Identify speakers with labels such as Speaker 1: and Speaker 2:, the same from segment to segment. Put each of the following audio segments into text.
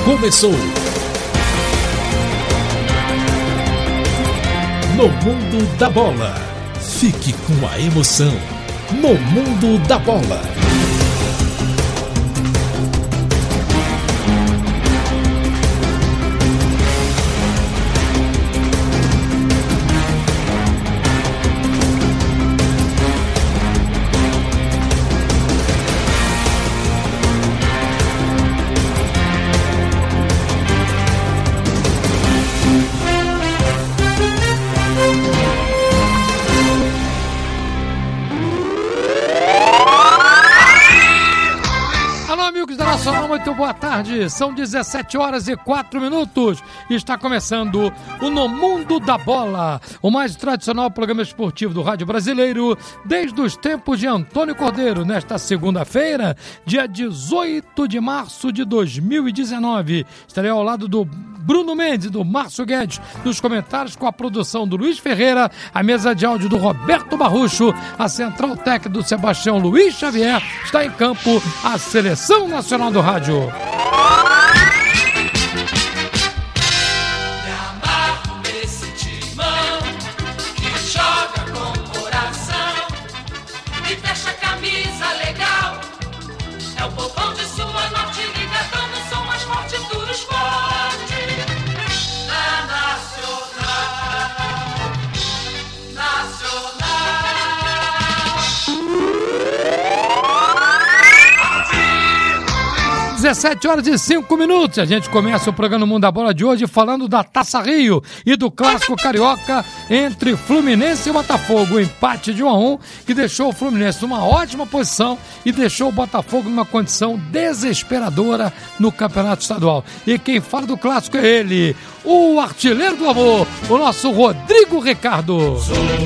Speaker 1: começou. No Mundo da Bola. Fique com a emoção. No Mundo da Bola.
Speaker 2: Muito boa tarde, são 17 horas e 4 minutos. Está começando o No Mundo da Bola, o mais tradicional programa esportivo do rádio brasileiro, desde os tempos de Antônio Cordeiro, nesta segunda-feira, dia 18 de março de 2019. Estarei ao lado do Bruno Mendes, do Márcio Guedes, nos comentários, com a produção do Luiz Ferreira, a mesa de áudio do Roberto Barrucho, a central técnica do Sebastião Luiz Xavier. Está em campo a Seleção Nacional do Rádio.
Speaker 3: Me amarro nesse timão que joga com coração e fecha a camisa legal. É o povão de sua norte liga, dando o som mais forte do esporte. Na Nacional.
Speaker 2: 17 horas e 5 minutos. A gente começa o programa Mundo da Bola de hoje falando da Taça Rio e do clássico carioca entre Fluminense e Botafogo. O empate de 1-1 que deixou o Fluminense numa ótima posição e deixou o Botafogo numa condição desesperadora no campeonato estadual. E quem fala do clássico é ele, o artilheiro do amor, o nosso Rodrigo Ricardo.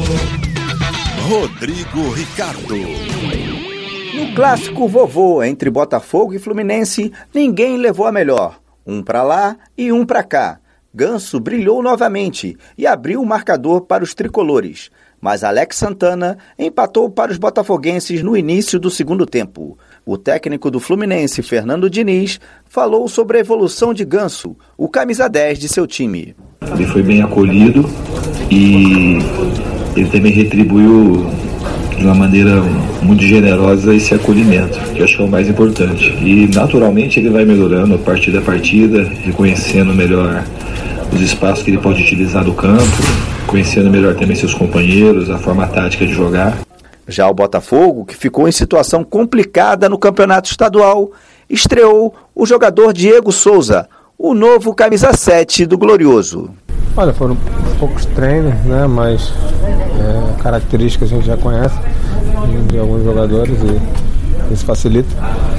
Speaker 4: Rodrigo Ricardo.
Speaker 5: No clássico vovô entre Botafogo e Fluminense, ninguém levou a melhor. Um pra lá e um pra cá. Ganso brilhou novamente e abriu o marcador para os tricolores. Mas Alex Santana empatou para os botafoguenses no início do segundo tempo. O técnico do Fluminense, Fernando Diniz, falou sobre a evolução de Ganso, o camisa 10 de seu time.
Speaker 6: Ele foi bem acolhido e ele também retribuiu de uma maneira muito generosa esse acolhimento, que eu acho que é o mais importante. E naturalmente ele vai melhorando partida a partida, reconhecendo melhor os espaços que ele pode utilizar no campo, conhecendo melhor também seus companheiros, a forma tática de jogar.
Speaker 5: Já o Botafogo, que ficou em situação complicada no campeonato estadual, estreou o jogador Diego Souza, o novo camisa 7 do Glorioso.
Speaker 7: Olha, foram poucos treinos, né? Mas características a gente já conhece de alguns jogadores e isso facilita.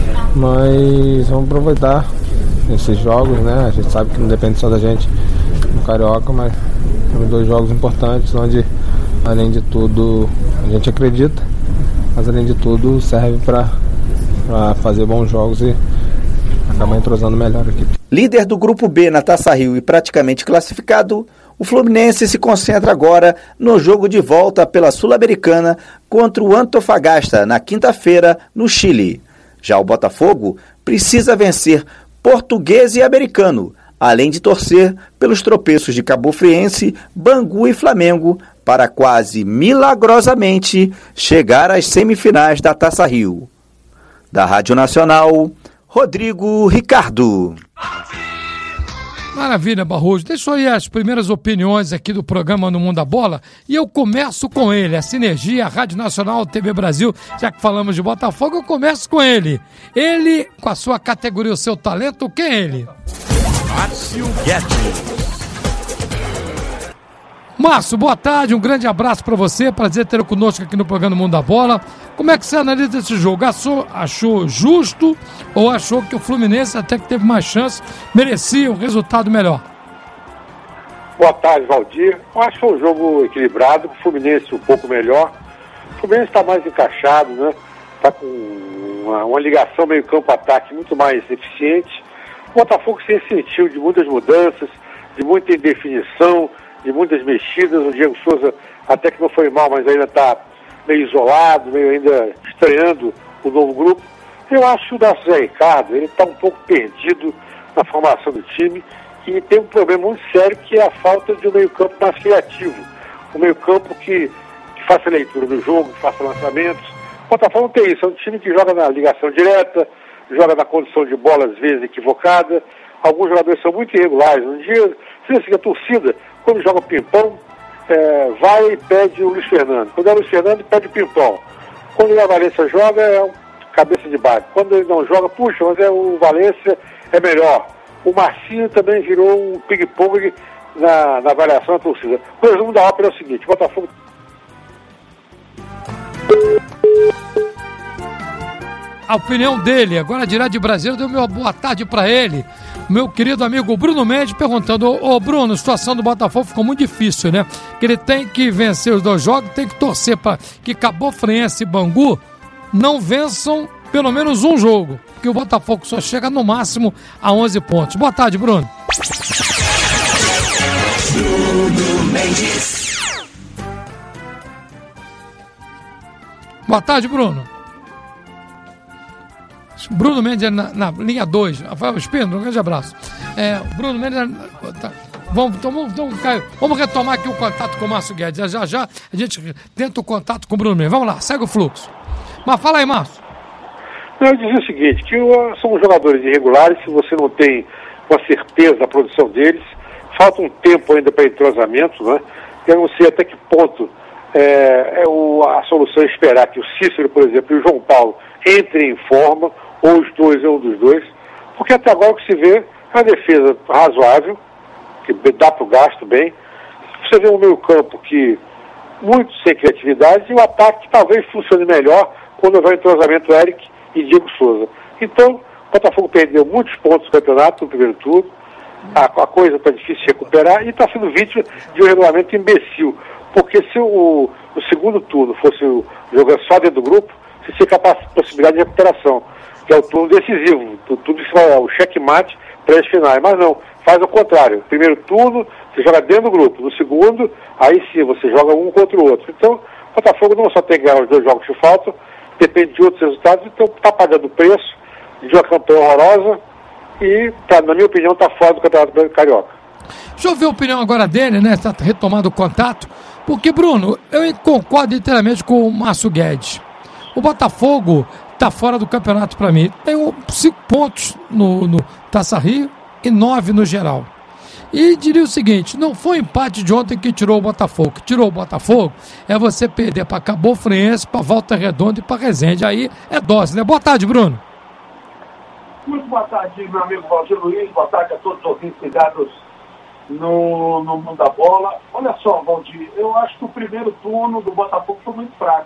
Speaker 7: Mas vamos aproveitar esses jogos, né? A gente sabe que não depende só da gente no Carioca, mas temos 2 jogos importantes onde, além de tudo, a gente acredita, mas além de tudo serve para fazer bons jogos e acabar entrosando melhor aqui.
Speaker 5: Líder do Grupo B na Taça Rio e praticamente classificado, o Fluminense se concentra agora no jogo de volta pela Sul-Americana contra o Antofagasta, na quinta-feira, no Chile. Já o Botafogo precisa vencer Português e Americano, além de torcer pelos tropeços de Cabofriense, Bangu e Flamengo, para quase milagrosamente chegar às semifinais da Taça Rio. Da Rádio Nacional, Rodrigo Ricardo.
Speaker 2: Maravilha, Barroso. Deixa eu ir as primeiras opiniões aqui do programa No Mundo da Bola e eu começo com ele, a Sinergia, a Rádio Nacional, TV Brasil. Já que falamos de Botafogo, eu começo com ele. Ele, com a sua categoria, o seu talento, quem é ele?
Speaker 4: Márcio Guedes.
Speaker 2: Márcio, boa tarde, um grande abraço para você, prazer ter conosco aqui no programa Mundo da Bola. Como é que você analisa esse jogo? Achou justo ou achou que o Fluminense, até que teve mais chance, merecia um resultado melhor?
Speaker 8: Boa tarde, Valdir. Eu acho que foi um jogo equilibrado, o Fluminense um pouco melhor. O Fluminense está mais encaixado, né? Está com uma ligação meio campo-ataque muito mais eficiente. O Botafogo se ressentiu de muitas mudanças, de muita indefinição, de muitas mexidas. O Diego Souza até que não foi mal, mas ainda está meio isolado, meio ainda estranhando o novo grupo. Eu acho que o Zé Ricardo, ele está um pouco perdido na formação do time, e tem um problema muito sério, que é a falta de um meio-campo mais criativo. Um meio-campo que faça leitura do jogo, que faça lançamentos. O Botafogo não tem isso, é um time que joga na ligação direta, joga na condição de bola às vezes equivocada. Alguns jogadores são muito irregulares. Um dia, a torcida, quando joga ping-pong, vai e pede o Luiz Fernando. Quando é o Luiz Fernando, pede o ping-pong. Quando o Valência joga, é um cabeça de base. Quando ele não joga, puxa, mas o Valência é melhor. O Marcinho também virou um ping-pong na avaliação da torcida. O resumo da ópera é o seguinte: o Botafogo...
Speaker 2: A opinião dele, agora direto de Brasília, deu uma boa tarde para ele. Meu querido amigo Bruno Mendes perguntando: ô Bruno, a situação do Botafogo ficou muito difícil, né? Que ele tem que vencer os 2 jogos, tem que torcer para que Cabo Friense e Bangu não vençam pelo menos um jogo, porque o Botafogo só chega no máximo a 11 pontos. Boa tarde, Bruno.
Speaker 3: Bruno Mendes.
Speaker 2: Boa tarde, Bruno. Bruno Mendes na linha 2. Rafael Espino, um grande abraço. Bruno Mendes... Vamos retomar aqui o contato com o Márcio Guedes. Já a gente tenta o contato com o Bruno Mendes. Vamos lá, segue o fluxo. Mas fala aí, Márcio.
Speaker 8: Eu dizia o seguinte, que são jogadores irregulares, se você não tem uma certeza da produção deles, falta um tempo ainda para entrosamento, né? Eu não sei até que ponto a solução é esperar que o Cícero, por exemplo, e o João Paulo entrem em forma, ou os dois, ou um dos dois, porque até agora o que se vê é uma defesa razoável, que dá para o gasto bem. Você vê um meio-campo que muito sem criatividade, e o ataque que talvez funcione melhor quando houver entrosamento Eric e Diego Souza. Então, o Botafogo perdeu muitos pontos no campeonato no primeiro turno, a coisa está difícil de recuperar e está sendo vítima de um regulamento imbecil, porque se o segundo turno fosse jogando só dentro do grupo, você tinha possibilidade de recuperação, que é o turno decisivo, tudo isso é o checkmate para as finais, mas não, faz o contrário. Primeiro turno, você joga dentro do grupo, no segundo, aí sim, você joga um contra o outro. Então, o Botafogo não só tem que ganhar os 2 jogos que faltam, depende de outros resultados, então está pagando o preço de uma campanha horrorosa e, na minha opinião, está fora do Campeonato Carioca.
Speaker 2: Deixa eu ver a opinião agora dele, né? Está retomando o contato, porque, Bruno, eu concordo inteiramente com o Márcio Guedes. O Botafogo está fora do campeonato para mim. Tem 5 pontos no Taça Rio e 9 no geral. E diria o seguinte: não foi o empate de ontem que tirou o Botafogo. O que tirou o Botafogo é você perder para Cabo Friense, para Volta Redonda e para Resende. Aí é dose, né? Boa tarde, Bruno.
Speaker 9: Muito boa tarde, meu amigo Valdir Luiz. Boa tarde a todos os ouvintes ligados no Mundo da Bola. Olha só, Valdir, eu acho que o primeiro turno do Botafogo foi muito fraco.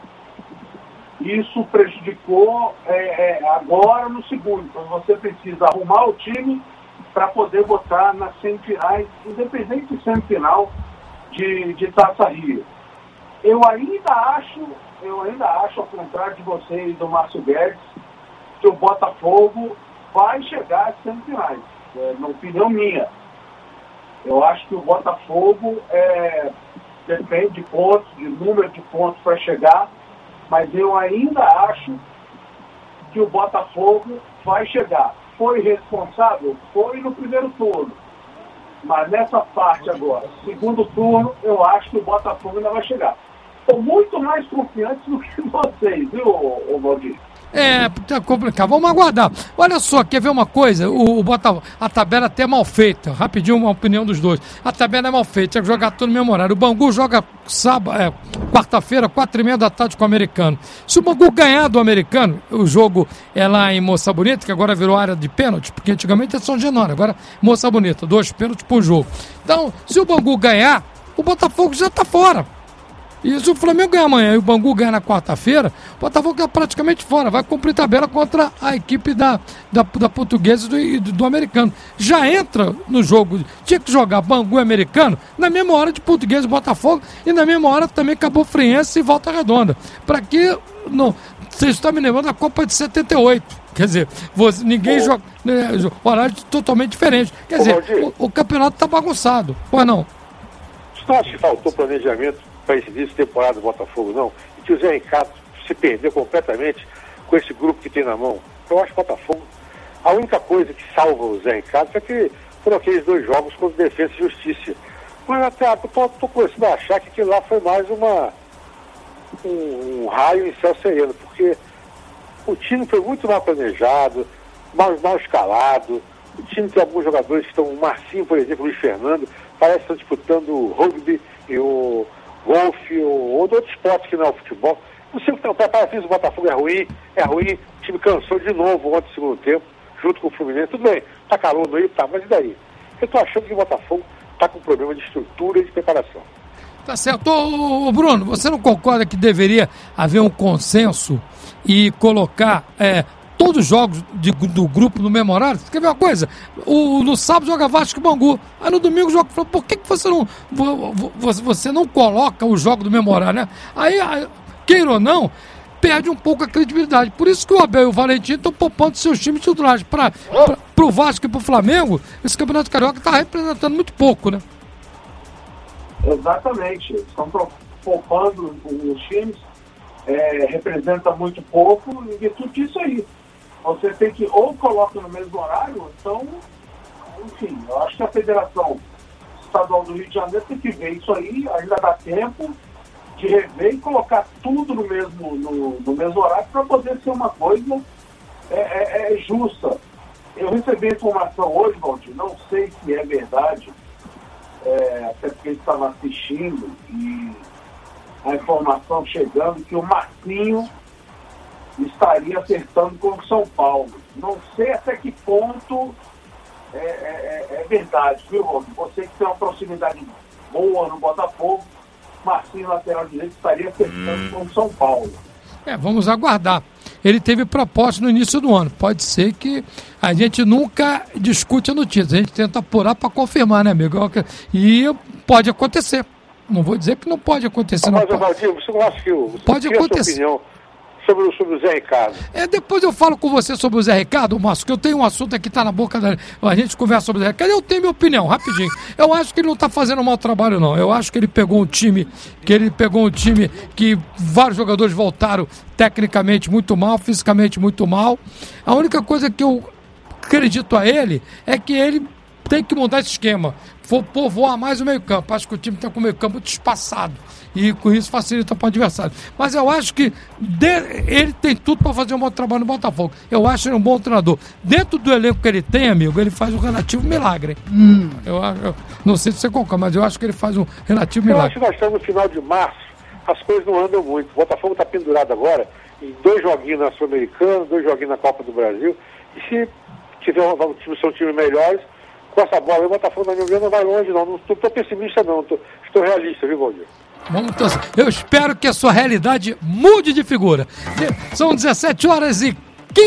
Speaker 9: Isso prejudicou agora no segundo. Então você precisa arrumar o time para poder botar nas semifinais, independente de semifinal de Taça Rio. Eu ainda acho, ao contrário de você e do Márcio Guedes, que o Botafogo vai chegar às semifinais, na opinião minha. Eu acho que o Botafogo depende de pontos, de número de pontos para chegar, mas eu ainda acho que o Botafogo vai chegar. Foi responsável? Foi no primeiro turno. Mas nessa parte agora, segundo turno, eu acho que o Botafogo ainda vai chegar. Estou muito mais confiante do que vocês, viu, Valdir?
Speaker 2: Tá complicado. Vamos aguardar. Olha só, quer ver uma coisa? O Botafogo, a tabela é até mal feita. Rapidinho, uma opinião dos dois. A tabela é mal feita, tinha que jogar tudo no mesmo horário. O Bangu joga quarta-feira, 4h30 da tarde com o Americano. Se o Bangu ganhar do Americano, o jogo é lá em Moça Bonita, que agora virou área de pênalti, porque antigamente é São Januário, agora Moça Bonita, 2 pênaltis por jogo. Então, se o Bangu ganhar, o Botafogo já tá fora. E se o Flamengo ganhar amanhã e o Bangu ganhar na quarta-feira, o Botafogo é praticamente fora. Vai cumprir tabela contra a equipe da Portuguesa e do Americano. Já entra no jogo, tinha que jogar Bangu e Americano na mesma hora de Portuguesa e Botafogo e na mesma hora também Cabo Friense e Volta Redonda. Para que não? Vocês estão me lembrando da Copa de 78. Quer dizer, ninguém joga horário totalmente diferente. Quer dizer, o campeonato está bagunçado. Ou não?
Speaker 8: Você não acha que faltou planejamento para esse início de temporada do Botafogo, não? E que o Zé Ricardo se perdeu completamente com esse grupo que tem na mão. Eu acho que o Botafogo A única coisa que salva o Zé Ricardo é que foram aqueles 2 jogos contra Defesa e Justiça. Mas até tô começando a achar que aquilo lá foi mais um raio em céu sereno, porque o time foi muito mal planejado, mal escalado. O time tem alguns jogadores que estão, o Marcinho, por exemplo, o Luiz Fernando, parece que estão disputando o rugby e o golfe ou outro esporte que não é o futebol. Não sei o que parece que o Botafogo é ruim, o time cansou de novo ontem no segundo tempo, junto com o Fluminense. Tudo bem, tá calor no aí, tá, mas e daí? Eu tô achando que o Botafogo tá com problema de estrutura e de preparação.
Speaker 2: Tá certo. Ô, Bruno, você não concorda que deveria haver um consenso e colocar todos os jogos do grupo no mesmo horário? Quer ver uma coisa? No sábado joga Vasco e Bangu, aí no domingo joga... Por que você não coloca o jogo do mesmo horário, né? Aí, queira ou não, perde um pouco a credibilidade. Por isso que o Abel e o Valentim estão poupando seus times titulares. Pro Vasco e pro Flamengo, esse Campeonato Carioca está representando muito pouco, né?
Speaker 9: Exatamente. Estão poupando os times, representa muito pouco, e tudo disso aí. Você tem que ou coloca no mesmo horário, então, enfim, eu acho que a Federação Estadual do Rio de Janeiro tem que ver isso aí, ainda dá tempo de rever e colocar tudo no mesmo horário para poder ser uma coisa justa. Eu recebi a informação hoje, Valdir, não sei se é verdade, até porque ele estava assistindo, e a informação chegando que o Marcinho estaria acertando com o São Paulo. Não sei até que ponto é verdade, viu, Valdir? Você que tem uma proximidade boa no Botafogo, Marcinho, lateral direito, estaria acertando com o São Paulo.
Speaker 2: Vamos aguardar. Ele teve proposta no início do ano. Pode ser que a gente nunca discute a notícia. A gente tenta apurar para confirmar, né, amigo? E pode acontecer. Não vou dizer que não pode acontecer.
Speaker 8: Mas, Valdir, você não acha que
Speaker 2: pode acontecer.
Speaker 8: Sua opinião sobre o Zé Ricardo?
Speaker 2: Depois eu falo com você sobre o Zé Ricardo, Márcio, que eu tenho um assunto aqui que tá na boca da... A gente conversa sobre o Zé Ricardo. Eu tenho minha opinião, rapidinho. Eu acho que ele não tá fazendo um mau trabalho, não. Eu acho que ele pegou um time que vários jogadores voltaram tecnicamente muito mal, fisicamente muito mal. A única coisa que eu acredito a ele é que ele tem que mudar esse esquema. Povoar mais o meio-campo. Acho que o time está com o meio-campo muito espaçado. E com isso facilita para o adversário. Mas eu acho que ele tem tudo para fazer um bom trabalho no Botafogo. Eu acho ele um bom treinador. Dentro do elenco que ele tem, amigo, ele faz um relativo milagre. Eu não sei se você concorda, mas eu acho que ele faz um relativo milagre.
Speaker 8: Eu acho que nós estamos no final de março, as coisas não andam muito. O Botafogo está pendurado agora em 2 joguinhos na Sul-Americana, 2 joguinhos na Copa do Brasil. E se são times melhores, com essa bola, o Botafogo, na minha opinião, não vai longe, não. Não estou pessimista, não. Estou realista, viu, Valdir?
Speaker 2: Eu espero que a sua realidade mude de figura. São 17 horas e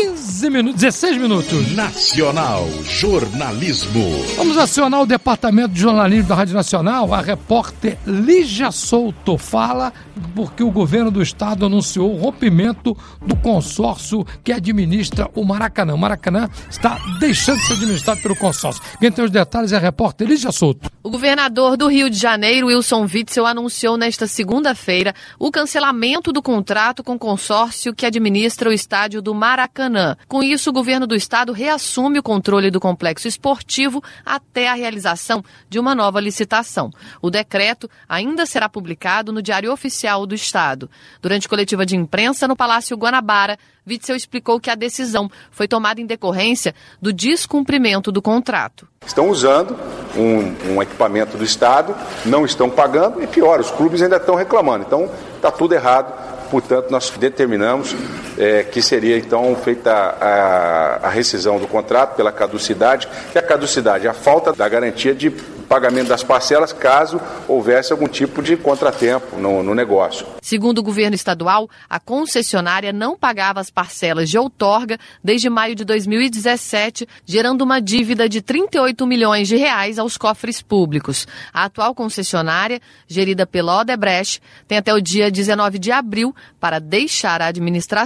Speaker 2: 16 minutos.
Speaker 1: Nacional Jornalismo.
Speaker 2: Vamos acionar o Departamento de Jornalismo da Rádio Nacional. A repórter Lígia Souto fala porque o governo do estado anunciou o rompimento do consórcio que administra o Maracanã. O Maracanã está deixando de ser administrado pelo consórcio. Quem tem os detalhes é a repórter Lígia Souto.
Speaker 10: O governador do Rio de Janeiro, Wilson Witzel, anunciou nesta segunda-feira o cancelamento do contrato com o consórcio que administra o estádio do Maracanã. Com isso, o governo do estado reassume o controle do complexo esportivo até a realização de uma nova licitação. O decreto ainda será publicado no Diário Oficial do Estado. Durante coletiva de imprensa no Palácio Guanabara, Witzel explicou que a decisão foi tomada em decorrência do descumprimento do contrato.
Speaker 11: Estão usando um equipamento do Estado, não estão pagando e pior, os clubes ainda estão reclamando. Então, está tudo errado. Portanto, nós determinamos que seria, então, feita a rescisão do contrato pela caducidade, que a caducidade é a falta da garantia de pagamento das parcelas caso houvesse algum tipo de contratempo no negócio.
Speaker 10: Segundo o governo estadual, a concessionária não pagava as parcelas de outorga desde maio de 2017, gerando uma dívida de 38 milhões de reais aos cofres públicos. A atual concessionária, gerida pela Odebrecht, tem até o dia 19 de abril para deixar a administração.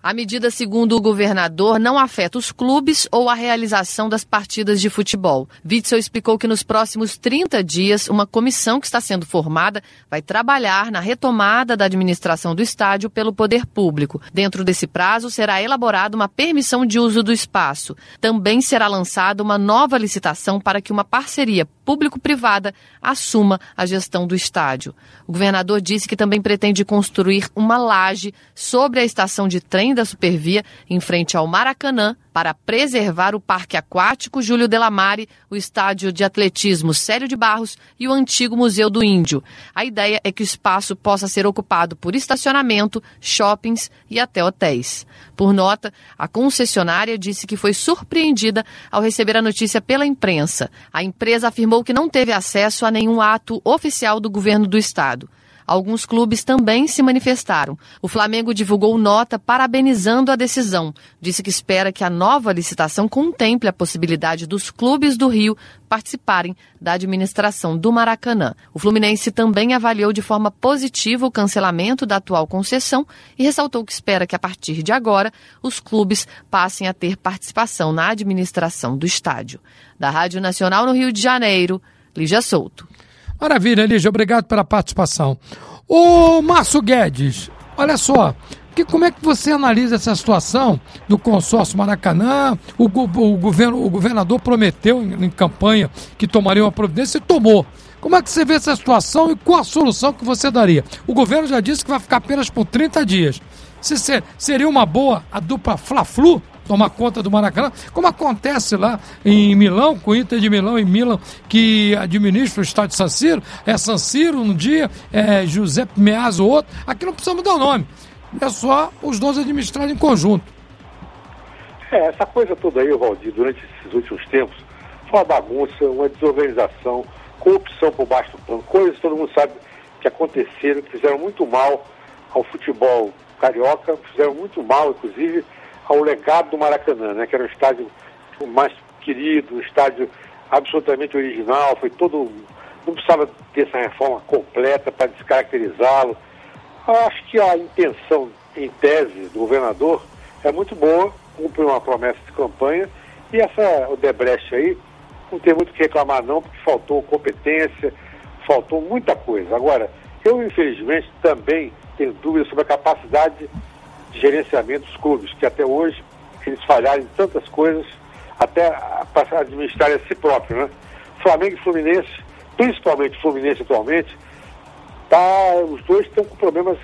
Speaker 10: A medida, segundo o governador, não afeta os clubes ou a realização das partidas de futebol. Witzel explicou que nos próximos 30 dias, uma comissão que está sendo formada vai trabalhar na retomada da administração do estádio pelo poder público. Dentro desse prazo, será elaborada uma permissão de uso do espaço. Também será lançada uma nova licitação para que uma parceria público-privada assuma a gestão do estádio. O governador disse que também pretende construir uma laje sobre a estação de trem da Supervia, em frente ao Maracanã, para preservar o Parque Aquático Júlio Delamare, o estádio de atletismo Célio de Barros e o antigo Museu do Índio. A ideia é que o espaço possa ser ocupado por estacionamento, shoppings e até hotéis. Por nota, a concessionária disse que foi surpreendida ao receber a notícia pela imprensa. A empresa afirmou que não teve acesso a nenhum ato oficial do governo do estado. Alguns clubes também se manifestaram. O Flamengo divulgou nota parabenizando a decisão. Disse que espera que a nova licitação contemple a possibilidade dos clubes do Rio participarem da administração do Maracanã. O Fluminense também avaliou de forma positiva o cancelamento da atual concessão e ressaltou que espera que, a partir de agora, os clubes passem a ter participação na administração do estádio. Da Rádio Nacional no Rio de Janeiro, Lígia Souto.
Speaker 2: Maravilha, Lígia, obrigado pela participação. Ô, Márcio Guedes, olha só, como é que você analisa essa situação do consórcio Maracanã? O governador prometeu em campanha que tomaria uma providência e tomou. Como é que você vê essa situação e qual a solução que você daria? O governo já disse que vai ficar apenas por 30 dias. Seria uma boa a dupla Fla-Flu tomar conta do Maracanã, como acontece lá em Milão, com o Inter de Milão e Milan, que administra o estádio San Siro, é San Siro um dia, é Giuseppe Meazza o outro, aqui não precisamos dar o nome, é só os dois administrarem em conjunto.
Speaker 8: Essa coisa toda aí, Valdir, durante esses últimos tempos, foi uma bagunça, uma desorganização, corrupção por baixo do pano, coisas que todo mundo sabe que aconteceram, que fizeram muito mal ao futebol carioca, fizeram muito mal, inclusive, ao legado do Maracanã, né, que era o estádio mais querido, um estádio absolutamente original, foi todo... Não precisava ter essa reforma completa para descaracterizá-lo. Eu acho que a intenção, em tese, do governador é muito boa, cumpre uma promessa de campanha, e essa Odebrecht aí não tem muito o que reclamar não, porque faltou competência, faltou muita coisa. Agora, eu infelizmente também tenho dúvidas sobre a capacidade de gerenciamento dos clubes, que até hoje eles falharam em tantas coisas, até para administrar a si próprio, né? Flamengo e Fluminense, principalmente Fluminense atualmente, os dois estão com problemas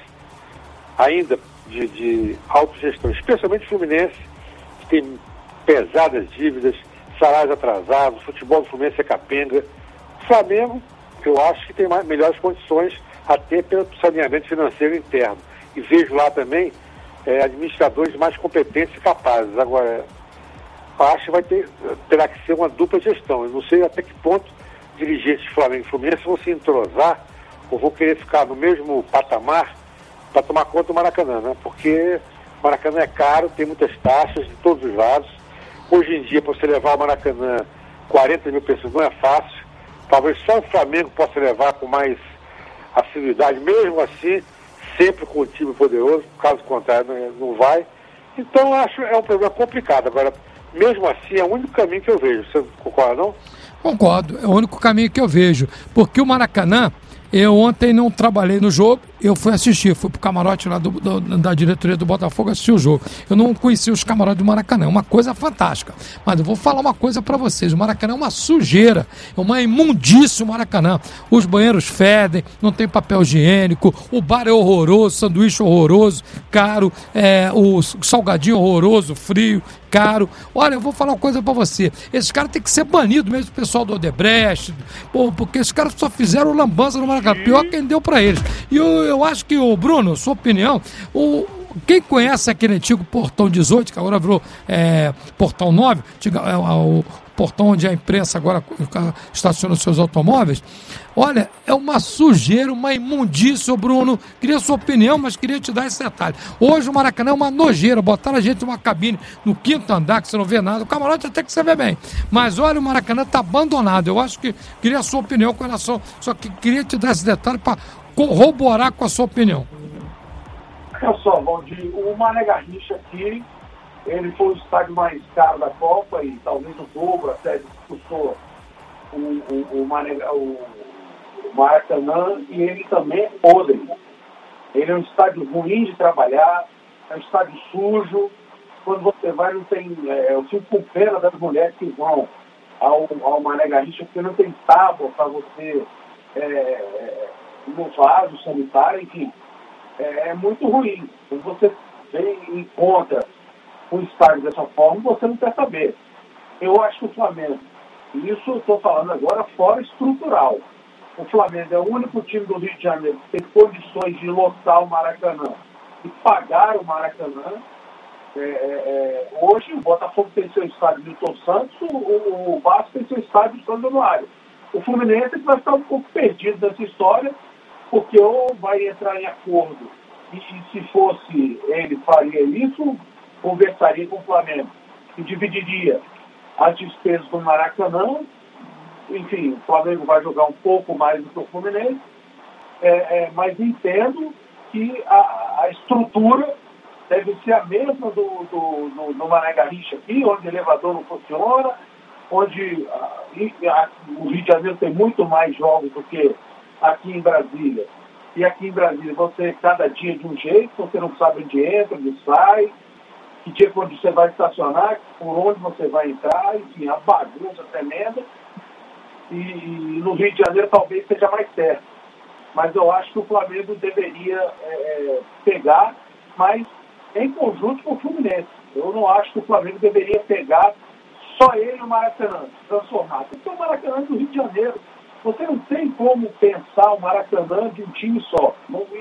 Speaker 8: ainda de autogestão, especialmente Fluminense, que tem pesadas dívidas, salários atrasados, o futebol do Fluminense é capenga. O Flamengo, eu acho que tem melhores condições, até pelo saneamento financeiro interno. E vejo lá também administradores mais competentes e capazes. Agora, acho que terá que ser uma dupla gestão. Eu não sei até que ponto dirigentes de Flamengo e Fluminense vão se entrosar ou vão querer ficar no mesmo patamar para tomar conta do Maracanã, né? Porque o Maracanã é caro, tem muitas taxas de todos os lados. Hoje em dia, para você levar o Maracanã 40 mil pessoas não é fácil. Talvez só o Flamengo possa levar com mais assiduidade, mesmo assim, sempre com um time poderoso, caso contrário não vai. Então eu acho que é um problema complicado. Agora, mesmo assim, é o único caminho que eu vejo. Você concorda, não?
Speaker 2: Concordo, é o único caminho que eu vejo. Porque o Maracanã, eu ontem não trabalhei no jogo, eu fui assistir, fui pro camarote lá da diretoria do Botafogo assistir o jogo. Eu não conhecia os camarotes do Maracanã, é uma coisa fantástica. Mas eu vou falar uma coisa pra vocês, o Maracanã é uma sujeira, é uma imundícia o Maracanã. Os banheiros fedem, não tem papel higiênico, o bar é horroroso, sanduíche horroroso, caro, o salgadinho horroroso, frio, caro. Olha, eu vou falar uma coisa pra você, esses caras têm que ser banidos mesmo, o pessoal do Odebrecht, porque esses caras só fizeram lambança no Maracanã, pior quem deu pra eles. E eu acho que, Bruno, sua opinião, quem conhece aquele antigo Portão 18, que agora virou Portão 9, o portão onde a imprensa agora estaciona os seus automóveis, olha, é uma sujeira, uma imundícia, Bruno. Queria sua opinião, mas queria te dar esse detalhe. Hoje o Maracanã é uma nojeira, botaram a gente numa cabine no 5º andar, que você não vê nada, o camarote até que você vê bem. Mas olha, o Maracanã está abandonado. Eu acho que queria a sua opinião com relação, só que queria te dar esse detalhe para corroborar com a sua opinião.
Speaker 9: Olha só, Valdir, o Mané Garrincha aqui, ele foi o estádio mais caro da Copa e talvez o dobro até custou o Maracanã, e ele também é podre. Ele é um estádio ruim de trabalhar, é um estádio sujo. Quando você vai, não tem... eu fico com pena das mulheres que vão ao Mané Garrincha, porque não tem tábua para você no vaso sanitário, enfim. É muito ruim. Quando você vem e encontra um estádio dessa forma, você não quer saber. Eu acho que o Flamengo, isso eu estou falando agora fora estrutural, o Flamengo é o único time do Rio de Janeiro que tem condições de lotar o Maracanã e pagar o Maracanã. Hoje o Botafogo tem seu estádio Milton Santos, o Vasco tem seu estádio São Januário. O Fluminense vai ficar um pouco perdido nessa história, porque ou vai entrar em acordo, e se fosse ele faria isso, conversaria com o Flamengo e dividiria as despesas do Maracanã. Enfim, o Flamengo vai jogar um pouco mais do que o Fluminense, mas entendo que a estrutura deve ser a mesma do Mané Garrincha aqui, onde o elevador não funciona, onde o Rio de Janeiro tem muito mais jogos do que aqui em Brasília. E aqui em Brasília você, cada dia de um jeito, você não sabe onde entra, onde sai, que dia quando você vai estacionar, por onde você vai entrar, enfim, a bagunça tremenda. E no Rio de Janeiro talvez seja mais certo. Mas eu acho que o Flamengo deveria pegar, mas em conjunto com o Fluminense. Eu não acho que o Flamengo deveria pegar só ele o Maracanã, transformar. Porque o Maracanã do Rio de Janeiro, você não tem como pensar o Maracanã de um time só.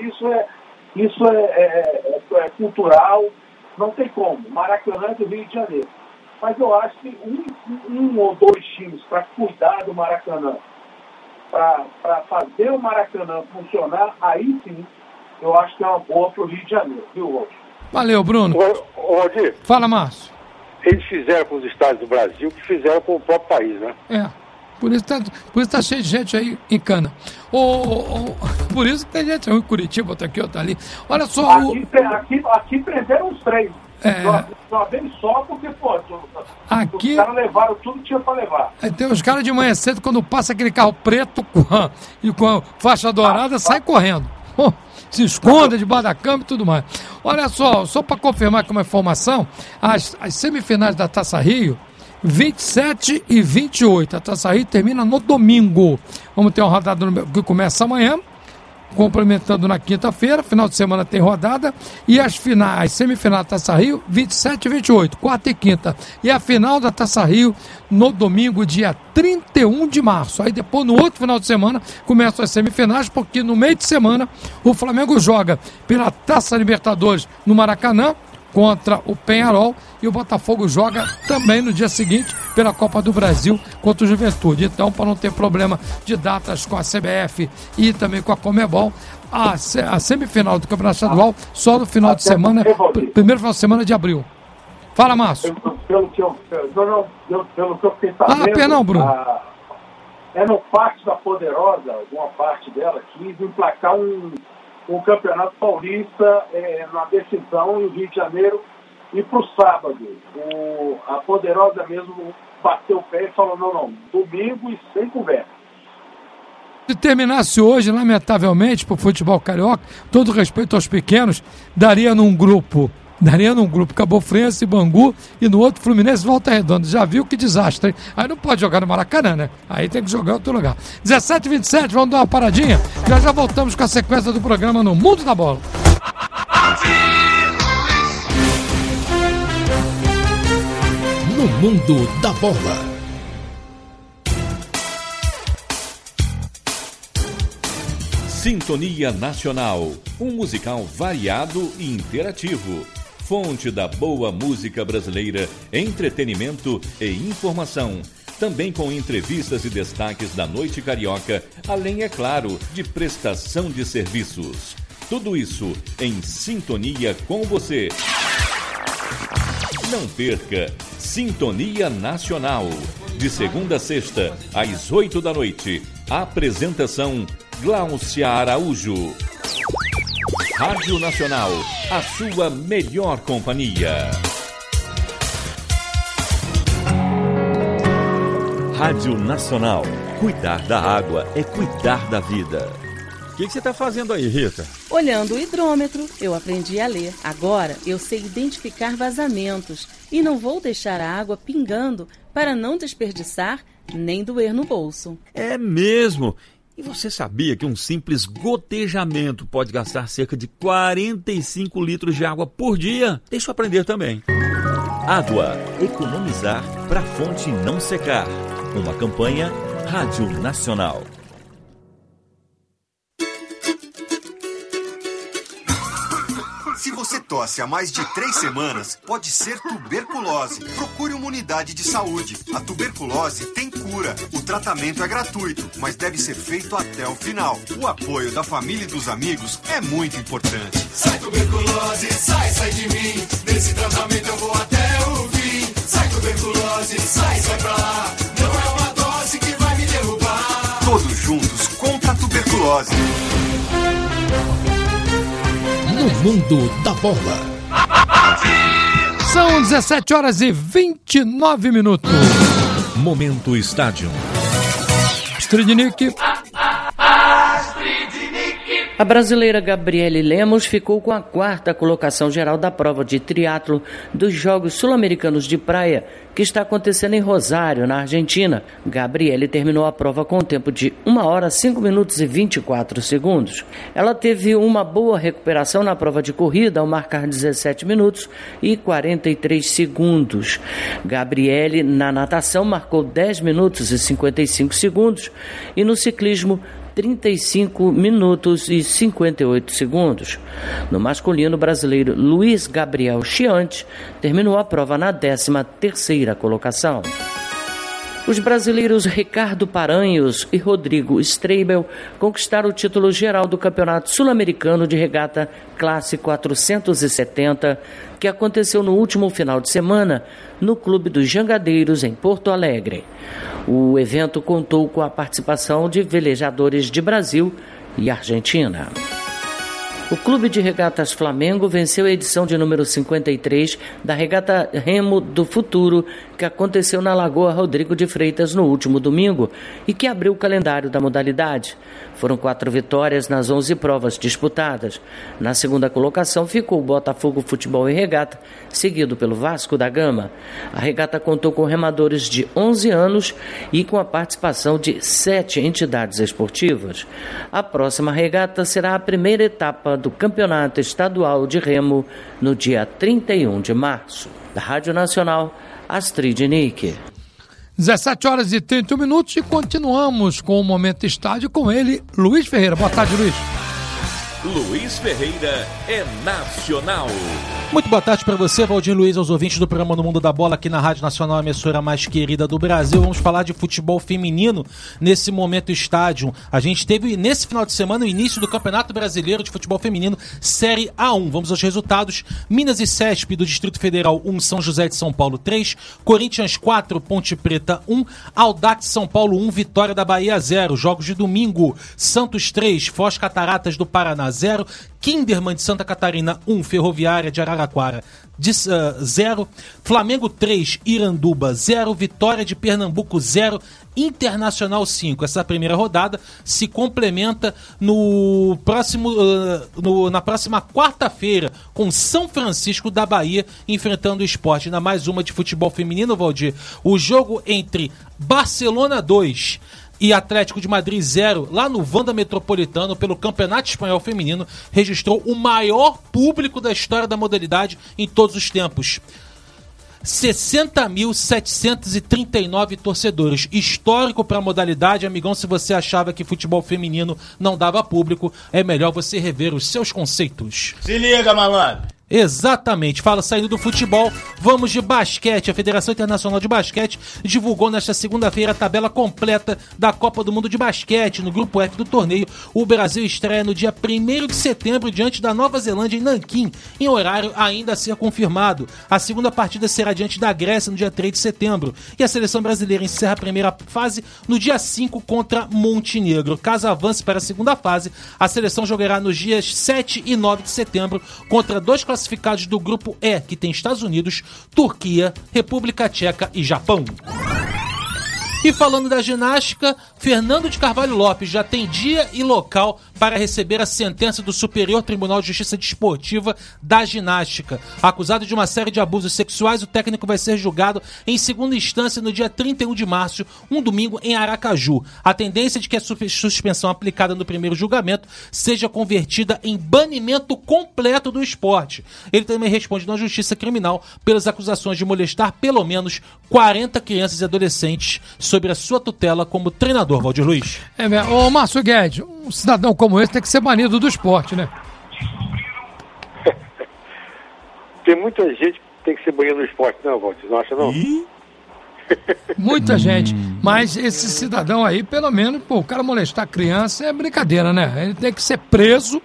Speaker 9: Isso é cultural, não tem como. Maracanã é do Rio de Janeiro. Mas eu acho que um ou dois times para cuidar do Maracanã, para fazer o Maracanã funcionar, aí sim, eu acho que é uma boa para o Rio de Janeiro, viu, Waldir?
Speaker 2: Valeu, Bruno.
Speaker 8: Waldir.
Speaker 2: Fala, Márcio.
Speaker 8: Eles fizeram com os estados do Brasil que fizeram com o próprio país, né?
Speaker 2: Por isso tá cheio de gente aí em cana. Por isso que tem gente aí em Curitiba, outra aqui, outra ali. Olha só...
Speaker 9: Aqui prenderam os três. Uma vez só, porque, os caras levaram tudo que tinha para levar.
Speaker 2: Tem os caras de manhã cedo, quando passa aquele carro preto com a faixa dourada, sai correndo. Se esconde debaixo da cama e tudo mais. Olha só para confirmar como é informação, as semifinais da Taça Rio, 27 e 28. A Taça Rio termina no domingo. Vamos ter uma rodada que começa amanhã, complementando na quinta-feira. Final de semana tem rodada. E as semifinais da Taça Rio, 27 e 28, quarta e quinta. E a final da Taça Rio no domingo, dia 31 de março. Aí depois, no outro final de semana, começam as semifinais, porque no meio de semana o Flamengo joga pela Taça Libertadores no Maracanã contra o Penharol, e o Botafogo joga também no dia seguinte pela Copa do Brasil contra o Juventude. Então, para não ter problema de datas com a CBF e também com a Conmebol, a semifinal do Campeonato Estadual só no final de semana, primeiro final de semana de abril. Fala, Márcio.
Speaker 9: Pelo que eu fiquei sabendo,
Speaker 2: perdão, Bruno.
Speaker 9: No Pátio da Poderosa, alguma parte dela quis emplacar um campeonato paulista na decisão em Rio de Janeiro e para o sábado. A Poderosa mesmo bateu o pé e falou, não, domingo e sem conversa.
Speaker 2: Se terminasse hoje, lamentavelmente, para o futebol carioca, todo respeito aos pequenos, daria num grupo Cabo Frense, Bangu, e no outro Fluminense, Volta Redonda. Já viu que desastre, hein? Aí não pode jogar no Maracanã, né? Aí tem que jogar em outro lugar. 17h27, vamos dar uma paradinha. Já voltamos com a sequência do programa No Mundo da Bola.
Speaker 1: No Mundo da Bola.
Speaker 4: Sintonia Nacional, um musical variado e interativo. Fonte da boa música brasileira, entretenimento e informação. Também com entrevistas e destaques da noite carioca, além, é claro, de prestação de serviços. Tudo isso em sintonia com você. Não perca Sintonia Nacional, de segunda a sexta, às 8 da noite. Apresentação Gláucia Araújo. Rádio Nacional, a sua melhor companhia. Rádio Nacional. Cuidar da água é cuidar da vida.
Speaker 12: O que você está fazendo aí, Rita?
Speaker 13: Olhando o hidrômetro, eu aprendi a ler. Agora eu sei identificar vazamentos e não vou deixar a água pingando para não desperdiçar nem doer no bolso.
Speaker 12: É mesmo! E você sabia que um simples gotejamento pode gastar cerca de 45 litros de água por dia? Deixa eu aprender também.
Speaker 4: Água. Economizar para a fonte não secar. Uma campanha Rádio Nacional.
Speaker 14: Se você tosse há mais de 3 semanas, pode ser tuberculose. Procure uma unidade de saúde. A tuberculose tem cura. O tratamento é gratuito, mas deve ser feito até o final. O apoio da família e dos amigos é muito importante.
Speaker 3: Sai tuberculose, sai de mim. Nesse tratamento eu vou até o fim. Sai tuberculose, sai pra lá. Não é uma dose que vai me derrubar.
Speaker 14: Todos juntos contra a tuberculose.
Speaker 1: No mundo da bola.
Speaker 2: São 17 horas e 29 minutos.
Speaker 4: Momento Estádio.
Speaker 2: Stridnik.
Speaker 15: A brasileira Gabriele Lemos ficou com a 4ª colocação geral da prova de triatlo dos Jogos Sul-Americanos de Praia, que está acontecendo em Rosário, na Argentina. Gabriele terminou a prova com um tempo de 1 hora, 5 minutos e 24 segundos. Ela teve uma boa recuperação na prova de corrida, ao marcar 17 minutos e 43 segundos. Gabriele, na natação, marcou 10 minutos e 55 segundos e no ciclismo, 35 minutos e 58 segundos. No masculino, brasileiro Luiz Gabriel Chiante terminou a prova na 13ª colocação. Os brasileiros Ricardo Paranhos e Rodrigo Streibel conquistaram o título geral do Campeonato Sul-Americano de Regata Classe 470, que aconteceu no último final de semana no Clube dos Jangadeiros, em Porto Alegre. O evento contou com a participação de velejadores de Brasil e Argentina. O Clube de Regatas Flamengo venceu a edição de número 53 da Regata Remo do Futuro, que aconteceu na Lagoa Rodrigo de Freitas no último domingo e que abriu o calendário da modalidade. Foram 4 vitórias nas 11 provas disputadas. Na 2ª colocação ficou o Botafogo Futebol e Regata, seguido pelo Vasco da Gama. A regata contou com remadores de 11 anos e com a participação de 7 entidades esportivas. A próxima regata será a primeira etapa do Campeonato Estadual de Remo no dia 31 de março. Da Rádio Nacional, Astrid Nick.
Speaker 2: 17 horas e 31 minutos e continuamos com o Momento Estádio com ele, Luiz Ferreira. Boa tarde, Luiz.
Speaker 4: Luiz Ferreira é nacional.
Speaker 16: Muito boa tarde para você, Valdir Luiz, aos ouvintes do programa No Mundo da Bola aqui na Rádio Nacional, a emissora mais querida do Brasil. Vamos falar de futebol feminino nesse Momento Estádio. A gente teve nesse final de semana o início do Campeonato Brasileiro de Futebol Feminino Série A1. Vamos aos resultados. Minas e Cesp do Distrito Federal 1, São José de São Paulo 3, Corinthians 4, Ponte Preta 1, Audax São Paulo 1, Vitória da Bahia 0. Jogos de domingo, Santos 3, Foz Cataratas do Paraná 0, Kinderman de Santa Catarina 1, Ferroviária de Araraquara 0, Flamengo 3, Iranduba 0, Vitória de Pernambuco 0, Internacional 5. Essa primeira rodada se complementa no próximo, na próxima quarta-feira com São Francisco da Bahia enfrentando o Sport. Na mais uma de futebol feminino, Valdir, o jogo entre Barcelona 2 e Atlético de Madrid 0, lá no Wanda Metropolitano, pelo Campeonato Espanhol Feminino, registrou o maior público da história da modalidade em todos os tempos. 60.739 torcedores. Histórico para a modalidade. Amigão, se você achava que futebol feminino não dava público, é melhor você rever os seus conceitos.
Speaker 17: Se liga, malandro.
Speaker 16: Exatamente. Fala, saindo do futebol, vamos de basquete. A Federação Internacional de Basquete divulgou nesta segunda-feira a tabela completa da Copa do Mundo de Basquete. No grupo F do torneio, o Brasil estreia no dia 1º de setembro diante da Nova Zelândia em Nanquim, em horário ainda a ser confirmado. A segunda partida será diante da Grécia no dia 3 de setembro. E a seleção brasileira encerra a primeira fase no dia 5 contra Montenegro. Caso avance para a segunda fase, a seleção jogará nos dias 7 e 9 de setembro contra 2 classificados do grupo E, que tem Estados Unidos, Turquia, República Tcheca e Japão. E falando da ginástica, Fernando de Carvalho Lopes já tem dia e local para receber a sentença do Superior Tribunal de Justiça Desportiva da Ginástica. Acusado de uma série de abusos sexuais, o técnico vai ser julgado em segunda instância no dia 31 de março, um domingo, em Aracaju. A tendência é de que a suspensão aplicada no primeiro julgamento seja convertida em banimento completo do esporte. Ele também responde na Justiça Criminal pelas acusações de molestar pelo menos 40 crianças e adolescentes sobre a sua tutela como treinador, Valdir Luiz.
Speaker 2: Ô Márcio Guedes, um cidadão como esse tem que ser banido do esporte, né?
Speaker 8: Tem muita gente que tem que ser banido do esporte, não, Valdir? Não acha, não?
Speaker 2: Muita gente, mas esse cidadão aí, pelo menos, pô, o cara molestar criança é brincadeira, né? Ele tem que ser preso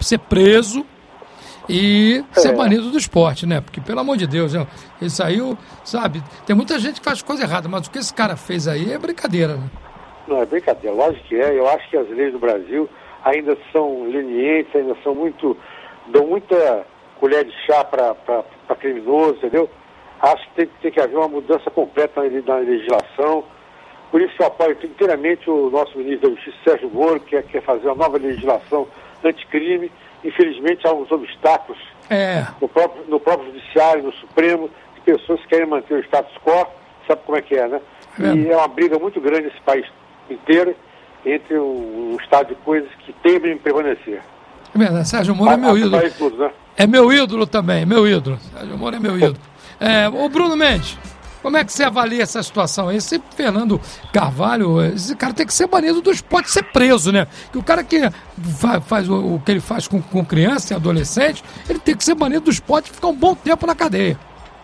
Speaker 2: e ser banido do esporte, né? Porque, pelo amor de Deus, isso aí, sabe, tem muita gente que faz coisa errada, mas o que esse cara fez aí é brincadeira, né? Não, é brincadeira, lógico que é. Eu acho que as leis do Brasil ainda são lenientes, ainda são dão muita colher de chá para criminoso, entendeu? Acho que tem que haver uma mudança completa na legislação. Por isso eu apoio inteiramente o nosso ministro da Justiça, Sérgio Moro, que quer fazer uma nova legislação anticrime. Infelizmente há alguns obstáculos no próprio judiciário, no Supremo, de pessoas que querem manter o status quo, sabe como é que é, né? E é uma briga muito grande nesse país inteiro entre um estado de coisas que temem permanecer. É verdade, Sérgio Moro é meu ídolo. Tudo, né? É meu ídolo também, meu ídolo. Sérgio Moro é meu ídolo. Ô Bruno Mendes, como é que você avalia essa situação? Esse Fernando Carvalho, esse cara tem que ser banido do esporte, ser preso, né? Que o cara que faz o que ele faz com criança e adolescente, ele tem que ser banido do esporte e ficar um bom tempo na cadeia.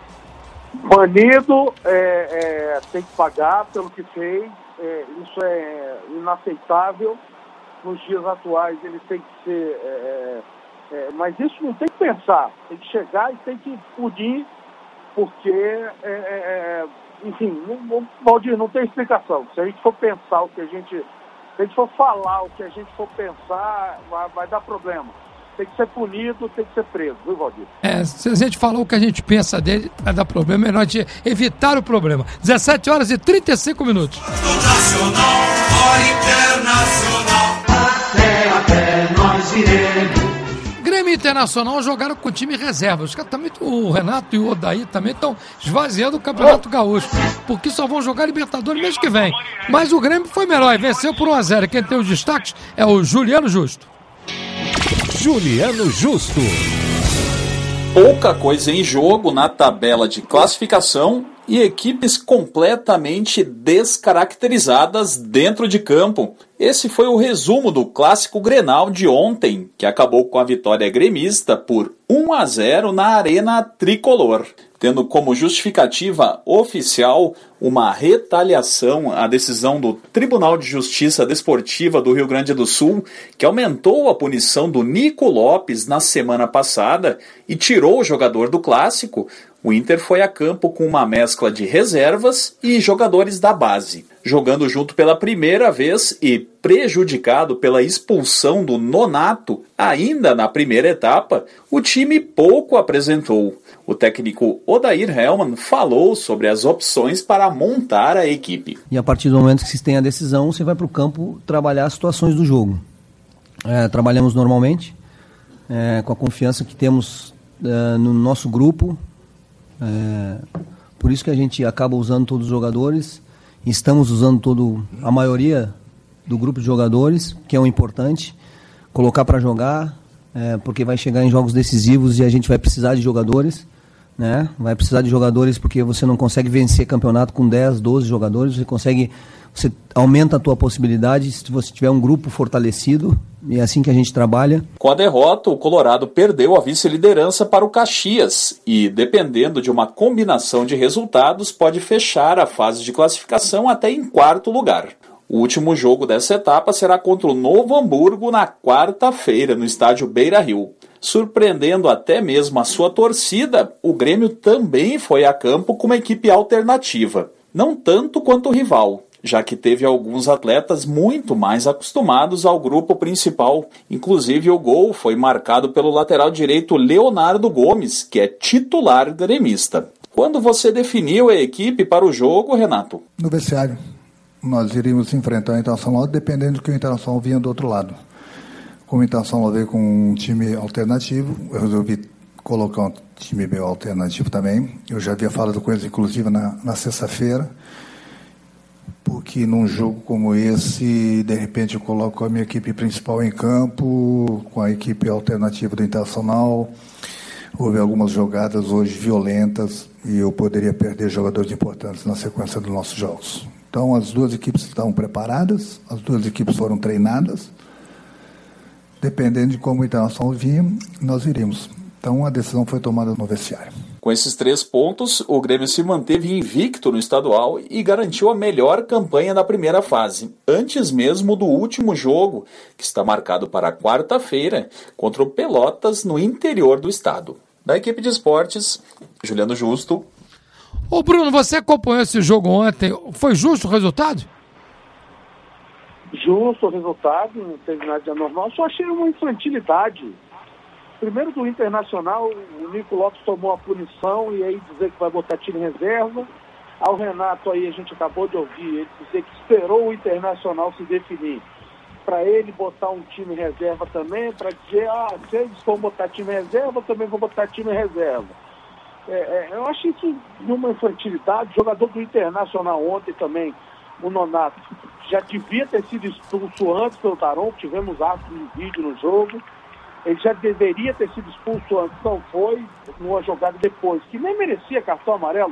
Speaker 9: Banido, tem que pagar pelo que fez, isso é inaceitável. Nos dias atuais ele tem que ser... mas isso não tem que pensar, tem que chegar e tem que punir, porque, enfim, Valdir, não tem explicação. Se a gente for pensar o que se a gente for falar o que a gente for pensar, vai dar problema. Tem que ser punido, tem que ser preso, viu, Valdir? Se a gente falar o que a gente pensa dele, vai dar problema, é melhor de evitar o problema. 17 horas e 35 minutos.
Speaker 3: Nacional, internacional, até nós iremos.
Speaker 2: Grêmio e Internacional jogaram com o time reserva. Os caras também, o Renato e o Odair também estão esvaziando o Campeonato Gaúcho, porque só vão jogar Libertadores mês que vem. Mas o Grêmio foi melhor e venceu por 1-0. Quem tem os destaques é o Juliano Justo.
Speaker 1: Juliano Justo.
Speaker 17: Pouca coisa em jogo na tabela de classificação e equipes completamente descaracterizadas dentro de campo. Esse foi o resumo do clássico Grenal de ontem, que acabou com a vitória gremista por 1-0 na Arena Tricolor, tendo como justificativa oficial uma retaliação à decisão do Tribunal de Justiça Desportiva do Rio Grande do Sul, que aumentou a punição do Nico Lopes na semana passada e tirou o jogador do clássico. O Inter foi a campo com uma mescla de reservas e jogadores da base, jogando junto pela primeira vez e prejudicado pela expulsão do Nonato ainda na primeira etapa. O time pouco apresentou. O técnico Odair Hellmann falou sobre as opções para montar a equipe.
Speaker 18: E a partir do momento que se tem a decisão, você vai para o campo trabalhar as situações do jogo. Trabalhamos normalmente, com a confiança que temos no nosso grupo. Por isso que a gente acaba usando todos os jogadores. Estamos usando a maioria do grupo de jogadores, que é o importante. Colocar para jogar, porque vai chegar em jogos decisivos e a gente vai precisar de jogadores, né? Vai precisar de jogadores porque você não consegue vencer campeonato com 10, 12 jogadores. Você consegue você aumenta a tua possibilidade se você tiver um grupo fortalecido, e é assim que a gente trabalha.
Speaker 17: Com a derrota, o Colorado perdeu a vice-liderança para o Caxias e, dependendo de uma combinação de resultados, pode fechar a fase de classificação até em 4º lugar. O último jogo dessa etapa será contra o Novo Hamburgo na quarta-feira, no estádio Beira-Rio. Surpreendendo até mesmo a sua torcida, o Grêmio também foi a campo com uma equipe alternativa. Não tanto quanto o rival, já que teve alguns atletas muito mais acostumados ao grupo principal. Inclusive, o gol foi marcado pelo lateral direito Leonardo Gomes, que é titular gremista. Quando você definiu a equipe para o jogo, Renato?
Speaker 19: No vestiário. Nós iríamos enfrentar o Internacional dependendo do que o Internacional vinha do outro lado. Como o Internacional veio com um time alternativo, eu resolvi colocar um time meio alternativo também. Eu já havia falado com eles, inclusive, na sexta-feira, porque num jogo como esse, de repente eu coloco a minha equipe principal em campo, com a equipe alternativa do Internacional. Houve algumas jogadas hoje violentas e eu poderia perder jogadores importantes na sequência dos nossos jogos. Então, as duas equipes estão preparadas, as duas equipes foram treinadas. Dependendo de como o Internacional vinha, nós iríamos. Então, a decisão foi tomada no vestiário.
Speaker 17: Com esses 3 pontos, o Grêmio se manteve invicto no estadual e garantiu a melhor campanha da primeira fase, antes mesmo do último jogo, que está marcado para quarta-feira, contra o Pelotas, no interior do estado. Da equipe de esportes, Juliano Justo.
Speaker 2: Ô Bruno, você acompanhou esse jogo ontem, foi justo o resultado?
Speaker 9: Justo o resultado, não teve nada de anormal, só achei uma infantilidade. Primeiro do Internacional, o Nico Lopes tomou a punição e aí dizer que vai botar time em reserva. Ao Renato aí a gente acabou de ouvir, ele dizer que esperou o Internacional se definir. Para ele botar um time em reserva também, para dizer, se eles vão botar time em reserva, eu também vou botar time em reserva. Eu acho isso uma infantilidade. O jogador do Internacional ontem também, o Nonato, já devia ter sido expulso antes pelo Daronco, tivemos atos de vídeo no jogo. Ele já deveria ter sido expulso antes, não foi, numa jogada depois, que nem merecia cartão amarelo.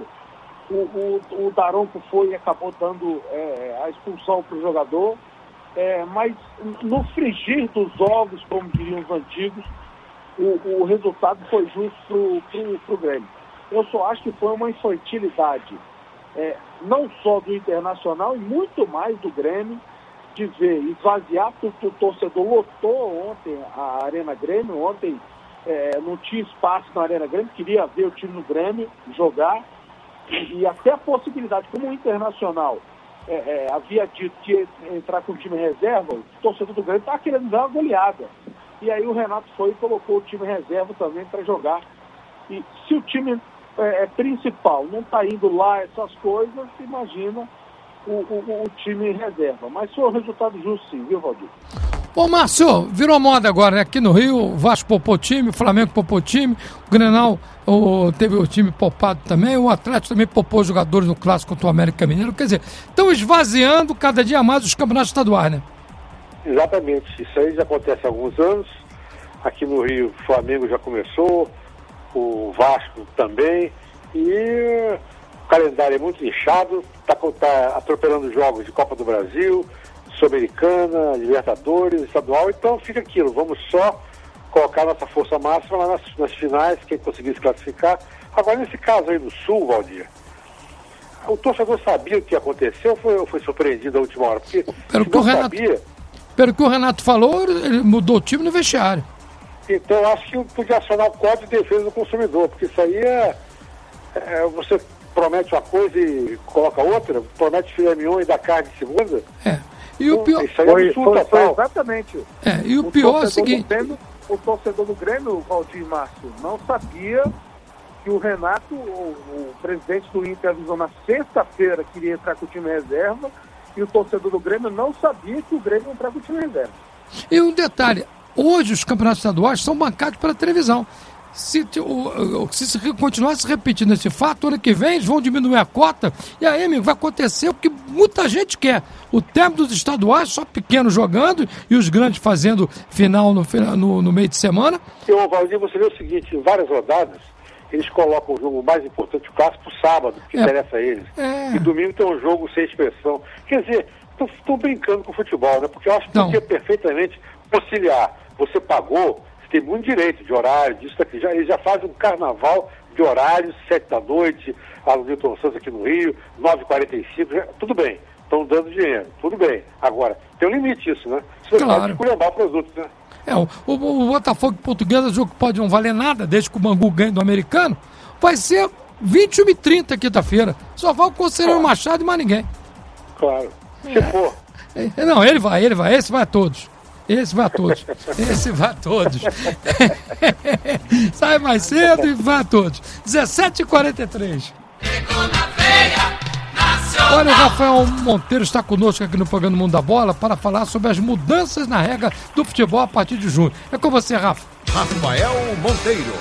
Speaker 9: O Daronco foi e acabou dando a expulsão para o jogador. Mas no frigir dos ovos, como diriam os antigos, o resultado foi justo para o Grêmio. Eu só acho que foi uma infantilidade, não só do Internacional, e muito mais do Grêmio, de ver esvaziar, porque o torcedor lotou ontem a Arena Grêmio. Ontem não tinha espaço na Arena Grêmio, queria ver o time do Grêmio jogar, e até a possibilidade, como o Internacional havia dito que ia entrar com o time reserva, o torcedor do Grêmio estava querendo dar uma goleada. E aí o Renato foi e colocou o time reserva também para jogar. E se o time principal não está indo lá, essas coisas, imagina o time reserva. Mas foi um resultado justo sim, viu, Valdir?
Speaker 2: Ô Márcio, virou moda agora, né? Aqui no Rio, o Vasco poupou time, o Flamengo poupou time, o Grenal teve o time poupado também, o Atlético também poupou jogadores no clássico contra o América Mineiro. Quer dizer, estão esvaziando cada dia mais os campeonatos estaduais, né?
Speaker 8: Exatamente, isso aí já acontece há alguns anos. Aqui no Rio, o Flamengo já começou, o Vasco também, e o calendário é muito inchado, tá atropelando jogos de Copa do Brasil, Sul-Americana, Libertadores, Estadual, então fica aquilo, vamos só colocar nossa força máxima lá nas finais, quem conseguir se classificar. Agora, nesse caso aí do Sul, Valdir, o torcedor sabia o que aconteceu ou foi surpreendido à última hora? Porque
Speaker 2: pelo que o Renato falou, ele mudou o time no vestiário.
Speaker 8: Então, eu acho que podia acionar o Código de Defesa do Consumidor, porque isso aí você promete uma coisa e coloca outra, promete filé mignon e dá carne de segunda.
Speaker 2: E o pior...
Speaker 8: Isso aí
Speaker 9: foi exatamente.
Speaker 2: E o pior é o seguinte...
Speaker 9: O torcedor do Grêmio, Valdir Márcio, não sabia que o Renato, o presidente do Inter, avisou na sexta-feira que iria entrar com o time reserva, e o torcedor do Grêmio não sabia que o Grêmio ia entrar com o time reserva.
Speaker 2: E um detalhe, hoje os campeonatos estaduais são bancados pela televisão. Se continuar se repetindo esse fato, ano que vem eles vão diminuir a cota, e aí, amigo, vai acontecer o que muita gente quer. O tempo dos estaduais, só pequenos jogando, e os grandes fazendo final no meio de semana.
Speaker 8: Valdir, você vê o seguinte, em várias rodadas, eles colocam o jogo mais importante, o clássico, pro sábado, que interessa a eles. E domingo tem um jogo sem expressão. Quer dizer, estão brincando com o futebol, né? Porque eu acho que podia perfeitamente conciliar. Você pagou, você tem muito direito de horário, disso, daqui. Eles já fazem um carnaval de horários, 7 da noite, a Newton Santos aqui no Rio, 9h45, tudo bem. Estão dando dinheiro, tudo bem. Agora, tem um limite isso, né? Você não pode esculhambar produtos, né?
Speaker 2: O Botafogo Portuguesa, jogo que pode não valer nada, desde que o Bangu ganhe do americano, vai ser 21h30 quinta-feira. Só vai o Conselheiro Machado e mais ninguém.
Speaker 8: Claro. Se for.
Speaker 2: Não, ele vai, esse vai a todos. Esse vai a todos. Sai mais cedo e vai a todos. 17h43. Olha, o Rafael Monteiro está conosco aqui no programa Mundo da Bola para falar sobre as mudanças na regra do futebol a partir de junho. É com você, Rafa.
Speaker 1: Rafael Monteiro.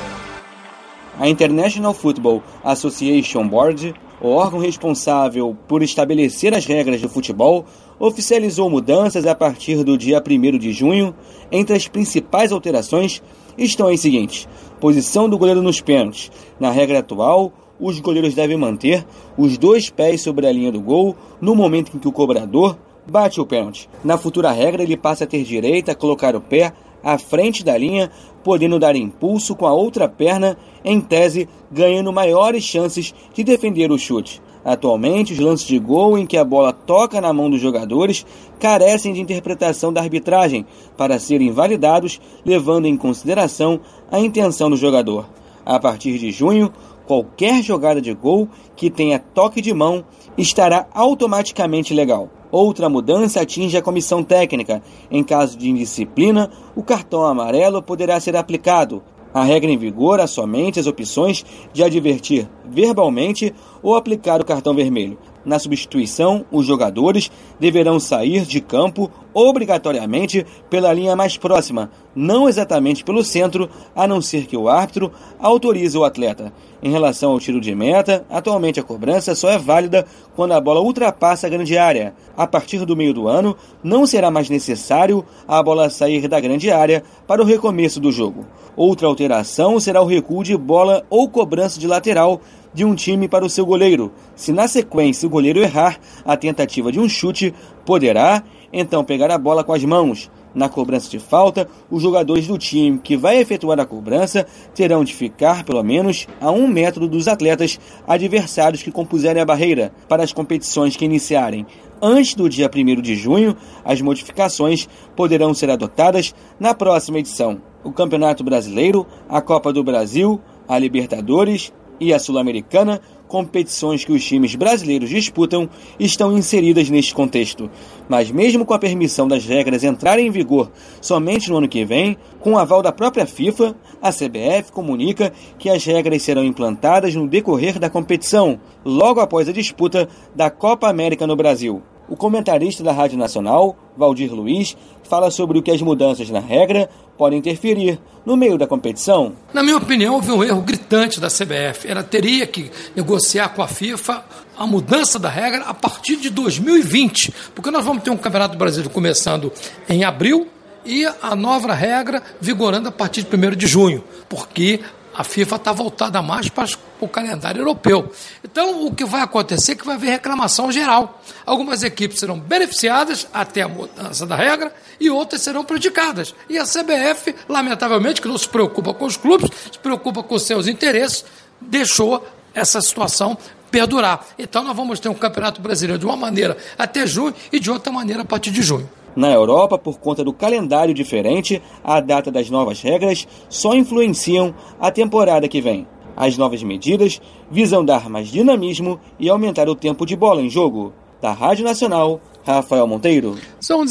Speaker 20: A International Football Association Board, o órgão responsável por estabelecer as regras do futebol, oficializou mudanças a partir do dia 1º de junho. Entre as principais alterações estão as seguintes: posição do goleiro nos pênaltis. Na regra atual, os goleiros devem manter os 2 pés sobre a linha do gol no momento em que o cobrador bate o pênalti. Na futura regra, ele passa a ter direito a colocar o pé à frente da linha, podendo dar impulso com a outra perna, em tese, ganhando maiores chances de defender o chute. Atualmente, os lances de gol em que a bola toca na mão dos jogadores carecem de interpretação da arbitragem para serem validados, levando em consideração a intenção do jogador. A partir de junho, qualquer jogada de gol que tenha toque de mão estará automaticamente legal. Outra mudança atinge a comissão técnica. Em caso de indisciplina, o cartão amarelo poderá ser aplicado. A regra em vigor há somente as opções de advertir verbalmente ou aplicar o cartão vermelho. Na substituição, os jogadores deverão sair de campo obrigatoriamente pela linha mais próxima, não exatamente pelo centro, a não ser que o árbitro autorize o atleta. Em relação ao tiro de meta, atualmente a cobrança só é válida quando a bola ultrapassa a grande área. A partir do meio do ano, não será mais necessário a bola sair da grande área para o recomeço do jogo. Outra alteração será o recuo de bola ou cobrança de lateral de um time para o seu goleiro. Se na sequência o goleiro errar a tentativa de um chute, poderá então pegar a bola com as mãos. Na cobrança de falta, os jogadores do time que vai efetuar a cobrança terão de ficar pelo menos a 1 metro dos atletas adversários que compuserem a barreira. Para as competições que iniciarem antes do dia 1º de junho, as modificações poderão ser adotadas na próxima edição. O Campeonato Brasileiro, a Copa do Brasil, a Libertadores e a Sul-Americana, competições que os times brasileiros disputam, estão inseridas neste contexto. Mas mesmo com a permissão das regras entrarem em vigor somente no ano que vem, com o aval da própria FIFA, a CBF comunica que as regras serão implantadas no decorrer da competição, logo após a disputa da Copa América no Brasil. O comentarista da Rádio Nacional, Valdir Luiz, fala sobre o que as mudanças na regra podem interferir no meio da competição.
Speaker 2: Na minha opinião, houve um erro gritante da CBF. Ela teria que negociar com a FIFA a mudança da regra a partir de 2020, porque nós vamos ter um Campeonato Brasileiro começando em abril e a nova regra vigorando a partir de 1º de junho, porque a FIFA está voltada mais para o calendário europeu. Então, o que vai acontecer é que vai haver reclamação geral. Algumas equipes serão beneficiadas até a mudança da regra e outras serão prejudicadas. E a CBF, lamentavelmente, que não se preocupa com os clubes, se preocupa com os seus interesses, deixou essa situação perdurar. Então, nós vamos ter um Campeonato Brasileiro de uma maneira até junho e de outra maneira a partir de junho.
Speaker 20: Na Europa, por conta do calendário diferente, a data das novas regras só influenciam a temporada que vem. As novas medidas visam dar mais dinamismo e aumentar o tempo de bola em jogo. Da Rádio Nacional, Rafael Monteiro.
Speaker 2: São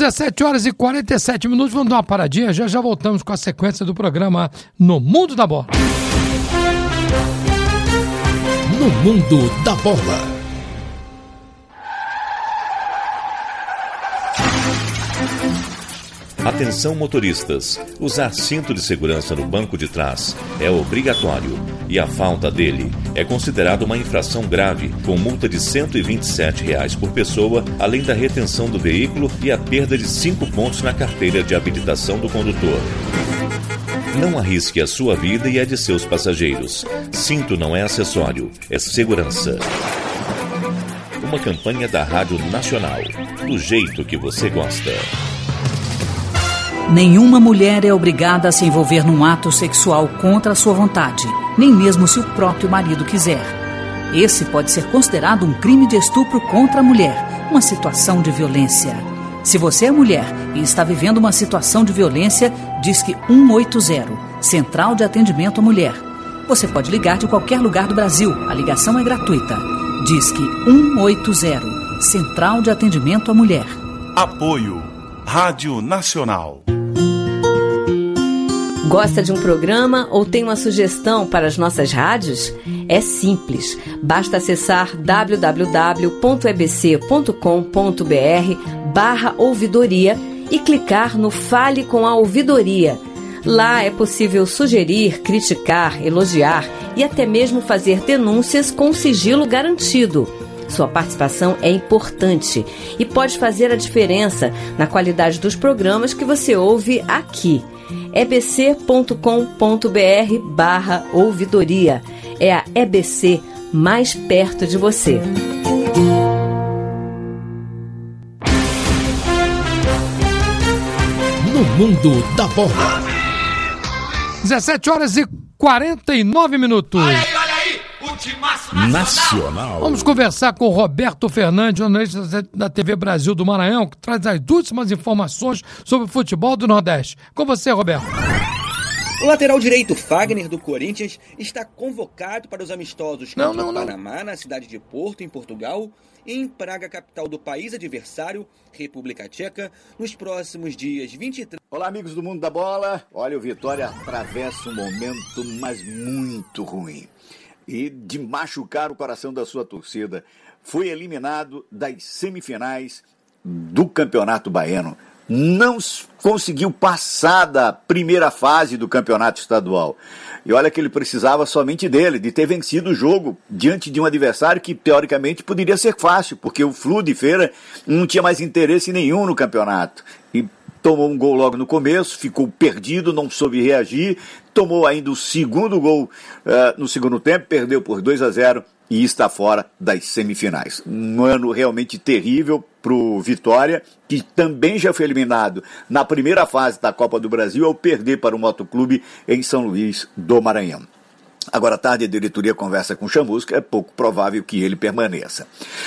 Speaker 2: 17h47. Vamos dar uma paradinha, já voltamos com a sequência do programa No Mundo da Bola.
Speaker 1: No Mundo da Bola.
Speaker 4: Atenção motoristas, usar cinto de segurança no banco de trás é obrigatório e a falta dele é considerada uma infração grave, com multa de R$ 127 por pessoa, além da retenção do veículo e a perda de 5 pontos na carteira de habilitação do condutor. Não arrisque a sua vida e a de seus passageiros. Cinto não é acessório, é segurança. Uma campanha da Rádio Nacional, do jeito que você gosta.
Speaker 21: Nenhuma mulher é obrigada a se envolver num ato sexual contra a sua vontade, nem mesmo se o próprio marido quiser. Esse pode ser considerado um crime de estupro contra a mulher, uma situação de violência. Se você é mulher e está vivendo uma situação de violência, Disque 180, Central de Atendimento à Mulher. Você pode ligar de qualquer lugar do Brasil, a ligação é gratuita. Disque 180, Central de Atendimento à Mulher.
Speaker 22: Apoio Rádio Nacional.
Speaker 23: Gosta de um programa ou tem uma sugestão para as nossas rádios? É simples, basta acessar www.ebc.com.br/ouvidoria e clicar no Fale com a Ouvidoria. Lá é possível sugerir, criticar, elogiar e até mesmo fazer denúncias com sigilo garantido. Sua participação é importante e pode fazer a diferença na qualidade dos programas que você ouve aqui. ebc.com.br/ouvidoria. É a EBC mais perto de você.
Speaker 1: No mundo da bola.
Speaker 2: 17h49.
Speaker 3: Olha aí, o Timaço Nacional.
Speaker 2: Vamos conversar com o Roberto Fernandes, jornalista da TV Brasil do Maranhão, que traz as últimas informações sobre o futebol do Nordeste. Com você, Roberto.
Speaker 20: O lateral direito Fagner, do Corinthians, está convocado para os amistosos contra o Panamá, na cidade de Porto, em Portugal, e em Praga, capital do país adversário, República Tcheca, nos próximos dias 23...
Speaker 24: Olá, amigos do Mundo da Bola. Olha, o Vitória atravessa um momento, mas muito ruim. E de machucar o coração da sua torcida. Foi eliminado das semifinais do Campeonato Baiano. Não conseguiu passar da primeira fase do campeonato estadual. E olha que ele precisava somente dele, de ter vencido o jogo diante de um adversário que teoricamente poderia ser fácil, porque o Flu de Feira não tinha mais interesse nenhum no campeonato. E tomou um gol logo no começo, ficou perdido, não soube reagir, tomou ainda o segundo gol no segundo tempo, perdeu por 2-0 e está fora das semifinais. Um ano realmente terrível para o Vitória, que também já foi eliminado na primeira fase da Copa do Brasil ao perder para o Motoclube em São Luís do Maranhão. Agora à tarde a diretoria conversa com o Chamusca, é pouco provável que ele permaneça.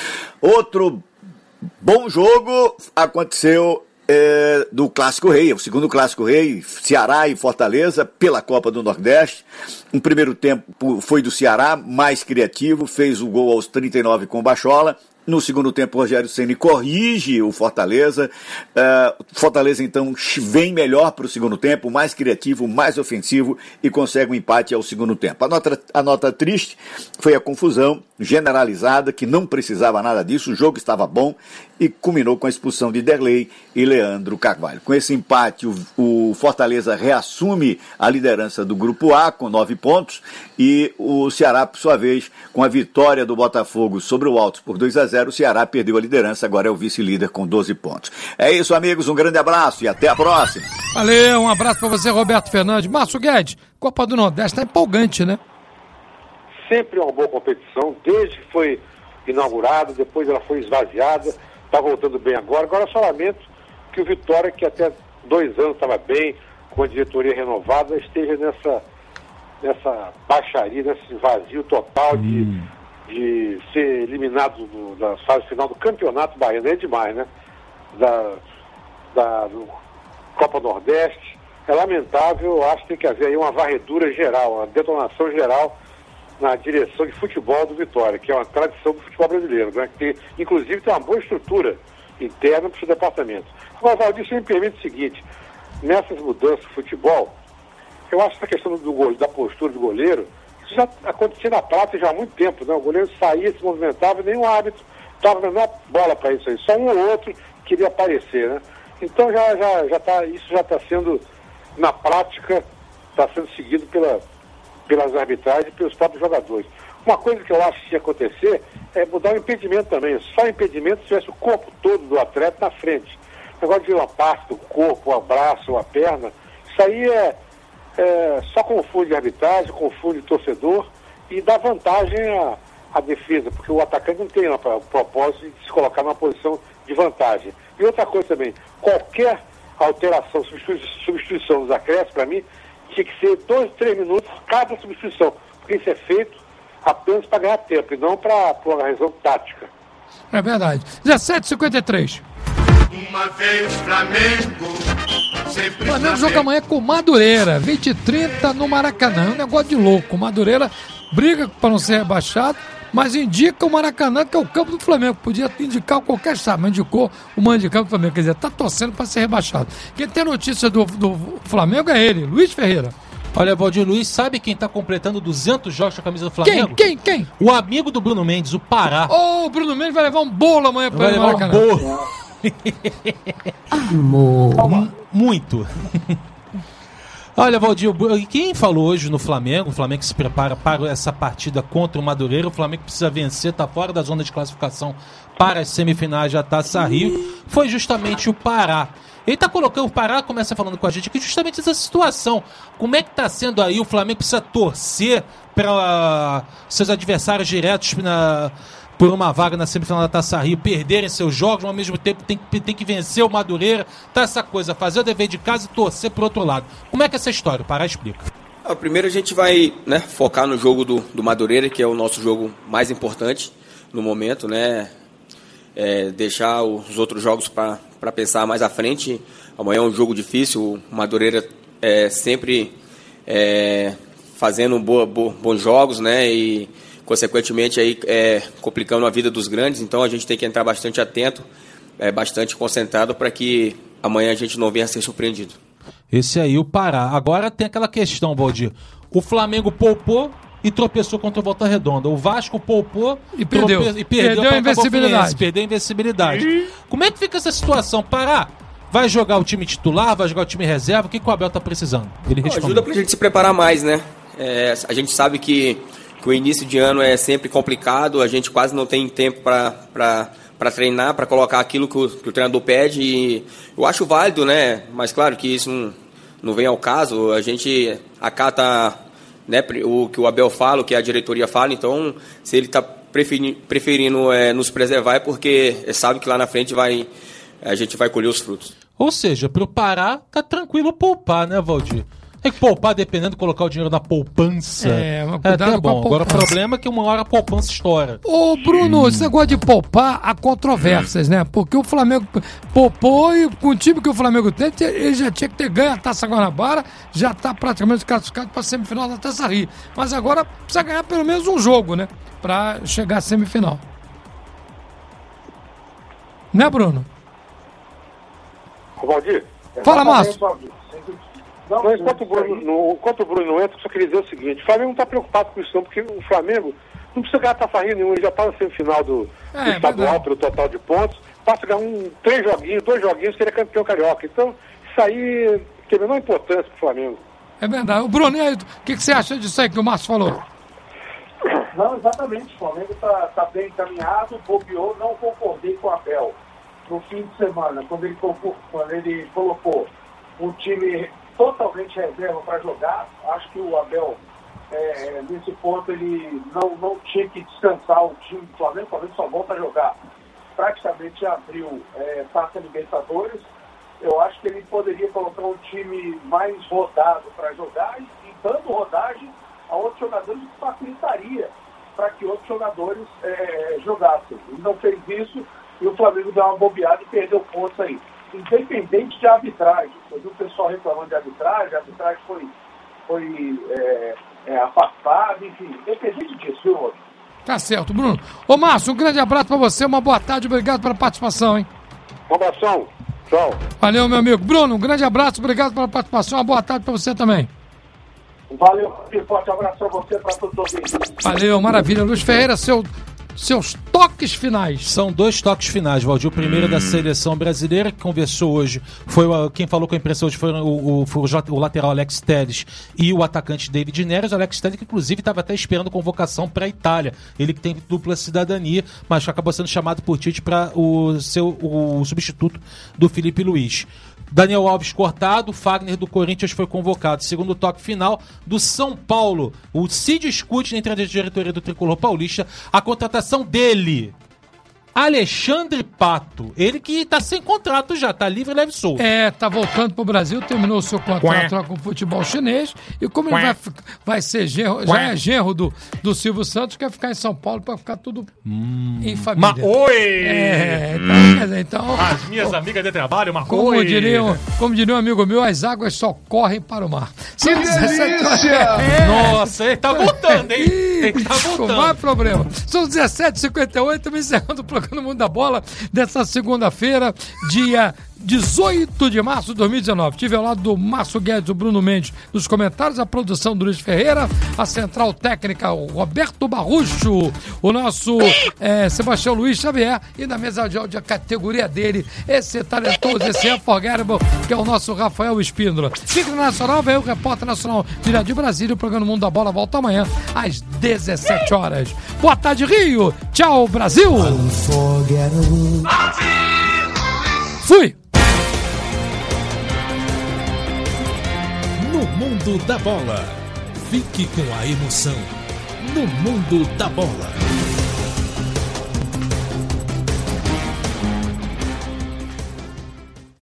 Speaker 24: Outro bom jogo aconteceu do Clássico Rei, o segundo Clássico Rei, Ceará e Fortaleza, pela Copa do Nordeste. Um primeiro tempo foi do Ceará, mais criativo, fez o gol aos 39 com o Bachola. No segundo tempo, o Rogério Ceni corrige o Fortaleza. Fortaleza, então, vem melhor para o segundo tempo, mais criativo, mais ofensivo e consegue um empate ao segundo tempo. A nota triste foi a confusão generalizada, que não precisava nada disso, o jogo estava bom e culminou com a expulsão de Derlei e Leandro Carvalho. Com esse empate, o Fortaleza reassume a liderança do Grupo A com 9 pontos e o Ceará, por sua vez, com a vitória do Botafogo sobre o Altos por 2-0, o Ceará perdeu a liderança, agora é o vice-líder com 12 pontos. É isso, amigos, um grande abraço e até a próxima.
Speaker 2: Valeu, um abraço para você, Roberto Fernandes. Márcio Guedes, Copa do Nordeste tá empolgante, né?
Speaker 8: Sempre uma boa competição, desde que foi inaugurada, depois ela foi esvaziada, está voltando bem agora. Agora só lamento que o Vitória, que até 2 anos estava bem, com a diretoria renovada, esteja nessa baixaria, nesse vazio total de ser eliminado da fase final do Campeonato Baiano. É demais, né? Do Copa Nordeste. É lamentável, eu acho que tem que haver aí uma varredura geral, uma detonação geral na direção de futebol do Vitória, que é uma tradição do futebol brasileiro, né? Que inclusive tem uma boa estrutura interna para o seu departamento. Agora, Valdir, você me permite o seguinte: nessas mudanças do futebol, eu acho que essa questão da postura do goleiro, isso já acontecia na prática já há muito tempo, né? O goleiro saía, se movimentava, nenhum árbitro estava dando a bola para isso aí, só um ou outro queria aparecer, né? Então isso já está sendo, na prática, está sendo seguido pelas arbitragens e pelos próprios jogadores. Uma coisa que eu acho que ia acontecer é mudar o impedimento também. Só impedimento se tivesse o corpo todo do atleta na frente. O negócio de uma parte do corpo, o braço, a perna, isso aí só confunde a arbitragem, confunde o torcedor e dá vantagem à defesa, porque o atacante não tem o propósito de se colocar numa posição de vantagem. E outra coisa também, qualquer alteração, substituição dos acréscimos, para mim, tinha que ser 2, 3 minutos cada substituição, porque isso é feito apenas para ganhar tempo e não para uma razão tática.
Speaker 2: É verdade. 17h53.
Speaker 3: Uma vez Flamengo, sempre
Speaker 2: O Flamengo joga amanhã com Madureira, 20h30 no Maracanã. É um negócio de louco. Madureira briga para não ser rebaixado, mas indica o Maracanã, que é o campo do Flamengo. Podia indicar qualquer estado, mas indicou o Mandicampo do Flamengo. Quer dizer, está torcendo para ser rebaixado. Quem tem notícia do Flamengo é ele, Luiz Ferreira.
Speaker 16: Olha, Valdir Luiz, sabe quem tá completando 200 jogos com a camisa do Flamengo?
Speaker 2: Quem?
Speaker 16: O amigo do Bruno Mendes, o Pará.
Speaker 2: O Bruno Mendes vai levar um bolo amanhã para o Maracanã.
Speaker 16: Um bolo. Amor. Muito. Olha, Valdir, quem falou hoje no Flamengo, o Flamengo que se prepara para essa partida contra o Madureira, o Flamengo precisa vencer, tá fora da zona de classificação para as semifinais da Taça Rio, foi justamente o Pará. Ele tá colocando, o Pará começa falando com a gente aqui justamente essa situação. Como é que tá sendo aí? O Flamengo precisa torcer para seus adversários diretos por uma vaga na semifinal da Taça Rio perderem seus jogos, mas ao mesmo tempo tem que vencer o Madureira. Tá essa coisa, fazer o dever de casa e torcer pro outro lado. Como é que é essa história? O Pará explica.
Speaker 5: Primeiro a gente vai focar no jogo do Madureira, que é o nosso jogo mais importante no momento, né? Deixar os outros jogos para pensar mais à frente. Amanhã é um jogo difícil, o Madureira sempre fazendo bons jogos, né? E consequentemente aí complicando a vida dos grandes, então a gente tem que entrar bastante atento, bastante concentrado para que amanhã a gente não venha a ser surpreendido.
Speaker 16: Esse aí, o Pará. Agora tem aquela questão, Valdir. O Flamengo poupou e tropeçou contra o Volta Redonda. O Vasco poupou e perdeu
Speaker 2: a invencibilidade.
Speaker 16: Perdeu a invencibilidade. Como é que fica essa situação? Pará, vai jogar o time titular, vai jogar o time reserva? O que o Abel está precisando? Ele respondeu.
Speaker 5: Ajuda pra gente se preparar mais, né? A gente sabe que o início de ano é sempre complicado, a gente quase não tem tempo para treinar, para colocar aquilo que o treinador pede, e eu acho válido, né? Mas claro que isso não vem ao caso, a gente acata, né, o que o Abel fala, o que a diretoria fala, então se ele está preferindo nos preservar é porque sabe que lá na frente a gente vai colher os frutos.
Speaker 16: Ou seja, para o Pará tá tranquilo poupar, né, Valdir? Tem que poupar dependendo de colocar o dinheiro na poupança.
Speaker 2: Mas cuidado com a poupança.
Speaker 16: Agora o problema é que uma hora a poupança estoura.
Speaker 2: Ô, Bruno, esse negócio de poupar, há controvérsias, né? Porque o Flamengo poupou e com o time que o Flamengo tem, ele já tinha que ter ganho a Taça Guanabara, já está praticamente classificado para a semifinal da Taça Rio. Mas agora precisa ganhar pelo menos um jogo, né? Para chegar à semifinal. Né, Bruno?
Speaker 8: Valdir?
Speaker 2: Fala, Márcio.
Speaker 8: Enquanto o Bruno não entra, eu só queria dizer o seguinte: o Flamengo não está preocupado com isso não, porque o Flamengo não precisa ganhar Taça Rio nenhum, ele já está na semifinal do estadual pelo total de pontos, basta ganhar 2 joguinhos, seria campeão carioca. Então, isso aí tem a menor importância para o Flamengo.
Speaker 2: É verdade. O Bruno, o que você acha disso aí que o Márcio falou?
Speaker 9: Não, exatamente, o Flamengo está bem encaminhado, bobeou, não concordei com o Abel no fim de semana, quando ele colocou um time totalmente reserva para jogar. Acho que o Abel, nesse ponto, ele não tinha que descansar o time do Flamengo. O Flamengo só volta a jogar praticamente em abril, Taça Libertadores. Eu acho que ele poderia colocar um time mais rodado para jogar e dando rodagem a outros jogadores, que facilitaria para que outros jogadores jogassem. Ele não fez isso e o Flamengo deu uma bobeada e perdeu pontos aí. Independente de arbitragem. Eu vi o pessoal reclamando de arbitragem, a arbitragem foi afastada, enfim, independente disso, viu, Rodrigo?
Speaker 2: Tá certo, Bruno. Ô, Márcio, um grande abraço pra você, uma boa tarde, obrigado pela participação, hein?
Speaker 8: Um abração, tchau.
Speaker 2: Valeu, meu amigo. Bruno, um grande abraço, obrigado pela participação, uma boa tarde pra você também.
Speaker 9: Valeu, forte abraço pra você, pra todos os ouvintes.
Speaker 2: Valeu, maravilha. Luiz Ferreira, seu seus toques finais.
Speaker 16: São 2 toques finais, Valdir. O primeiro da seleção brasileira, que conversou hoje, quem falou com a imprensa hoje foi o lateral Alex Telles e o atacante David Neres. O Alex Telles, que inclusive estava até esperando convocação para a Itália. Ele que tem dupla cidadania, mas acabou sendo chamado por Tite para o substituto do Felipe Luiz. Daniel Alves cortado, Fagner do Corinthians foi convocado. Segundo toque final do São Paulo. O Cid discute entre a diretoria do Tricolor Paulista a contratação dele, Alexandre Pato. Ele que tá sem contrato já, tá livre, leve e solto.
Speaker 2: Tá voltando pro Brasil, terminou o seu contrato lá com o futebol chinês. E como ele vai ser genro, já é genro do Silvio Santos, quer ficar em São Paulo pra ficar tudo em família. Então,
Speaker 16: as minhas amigas de trabalho,
Speaker 2: como diria um amigo meu, as águas só correm para o mar.
Speaker 16: Que delícia! Nossa, ele tá voltando, hein? Ele tá voltando.
Speaker 2: Não há problema. São 17h58, me encerrando o programa no Mundo da Bola dessa segunda-feira, dia 18 de março de 2019. Tive ao lado do Márcio Guedes, o Bruno Mendes nos comentários, a produção do Luiz Ferreira, a central técnica, o Roberto Barrucho, o nosso Sebastião Luiz Xavier, e na mesa de áudio a categoria dele, esse talentoso, esse unforgettable, que é o nosso Rafael Espíndola. Fica no Nacional, vem o repórter nacional direto de Brasília. O programa Mundo da Bola volta amanhã às 17 horas. Boa tarde, Rio. Tchau, Brasil. Fui.
Speaker 1: No Mundo da Bola. Fique com a emoção. No Mundo da Bola.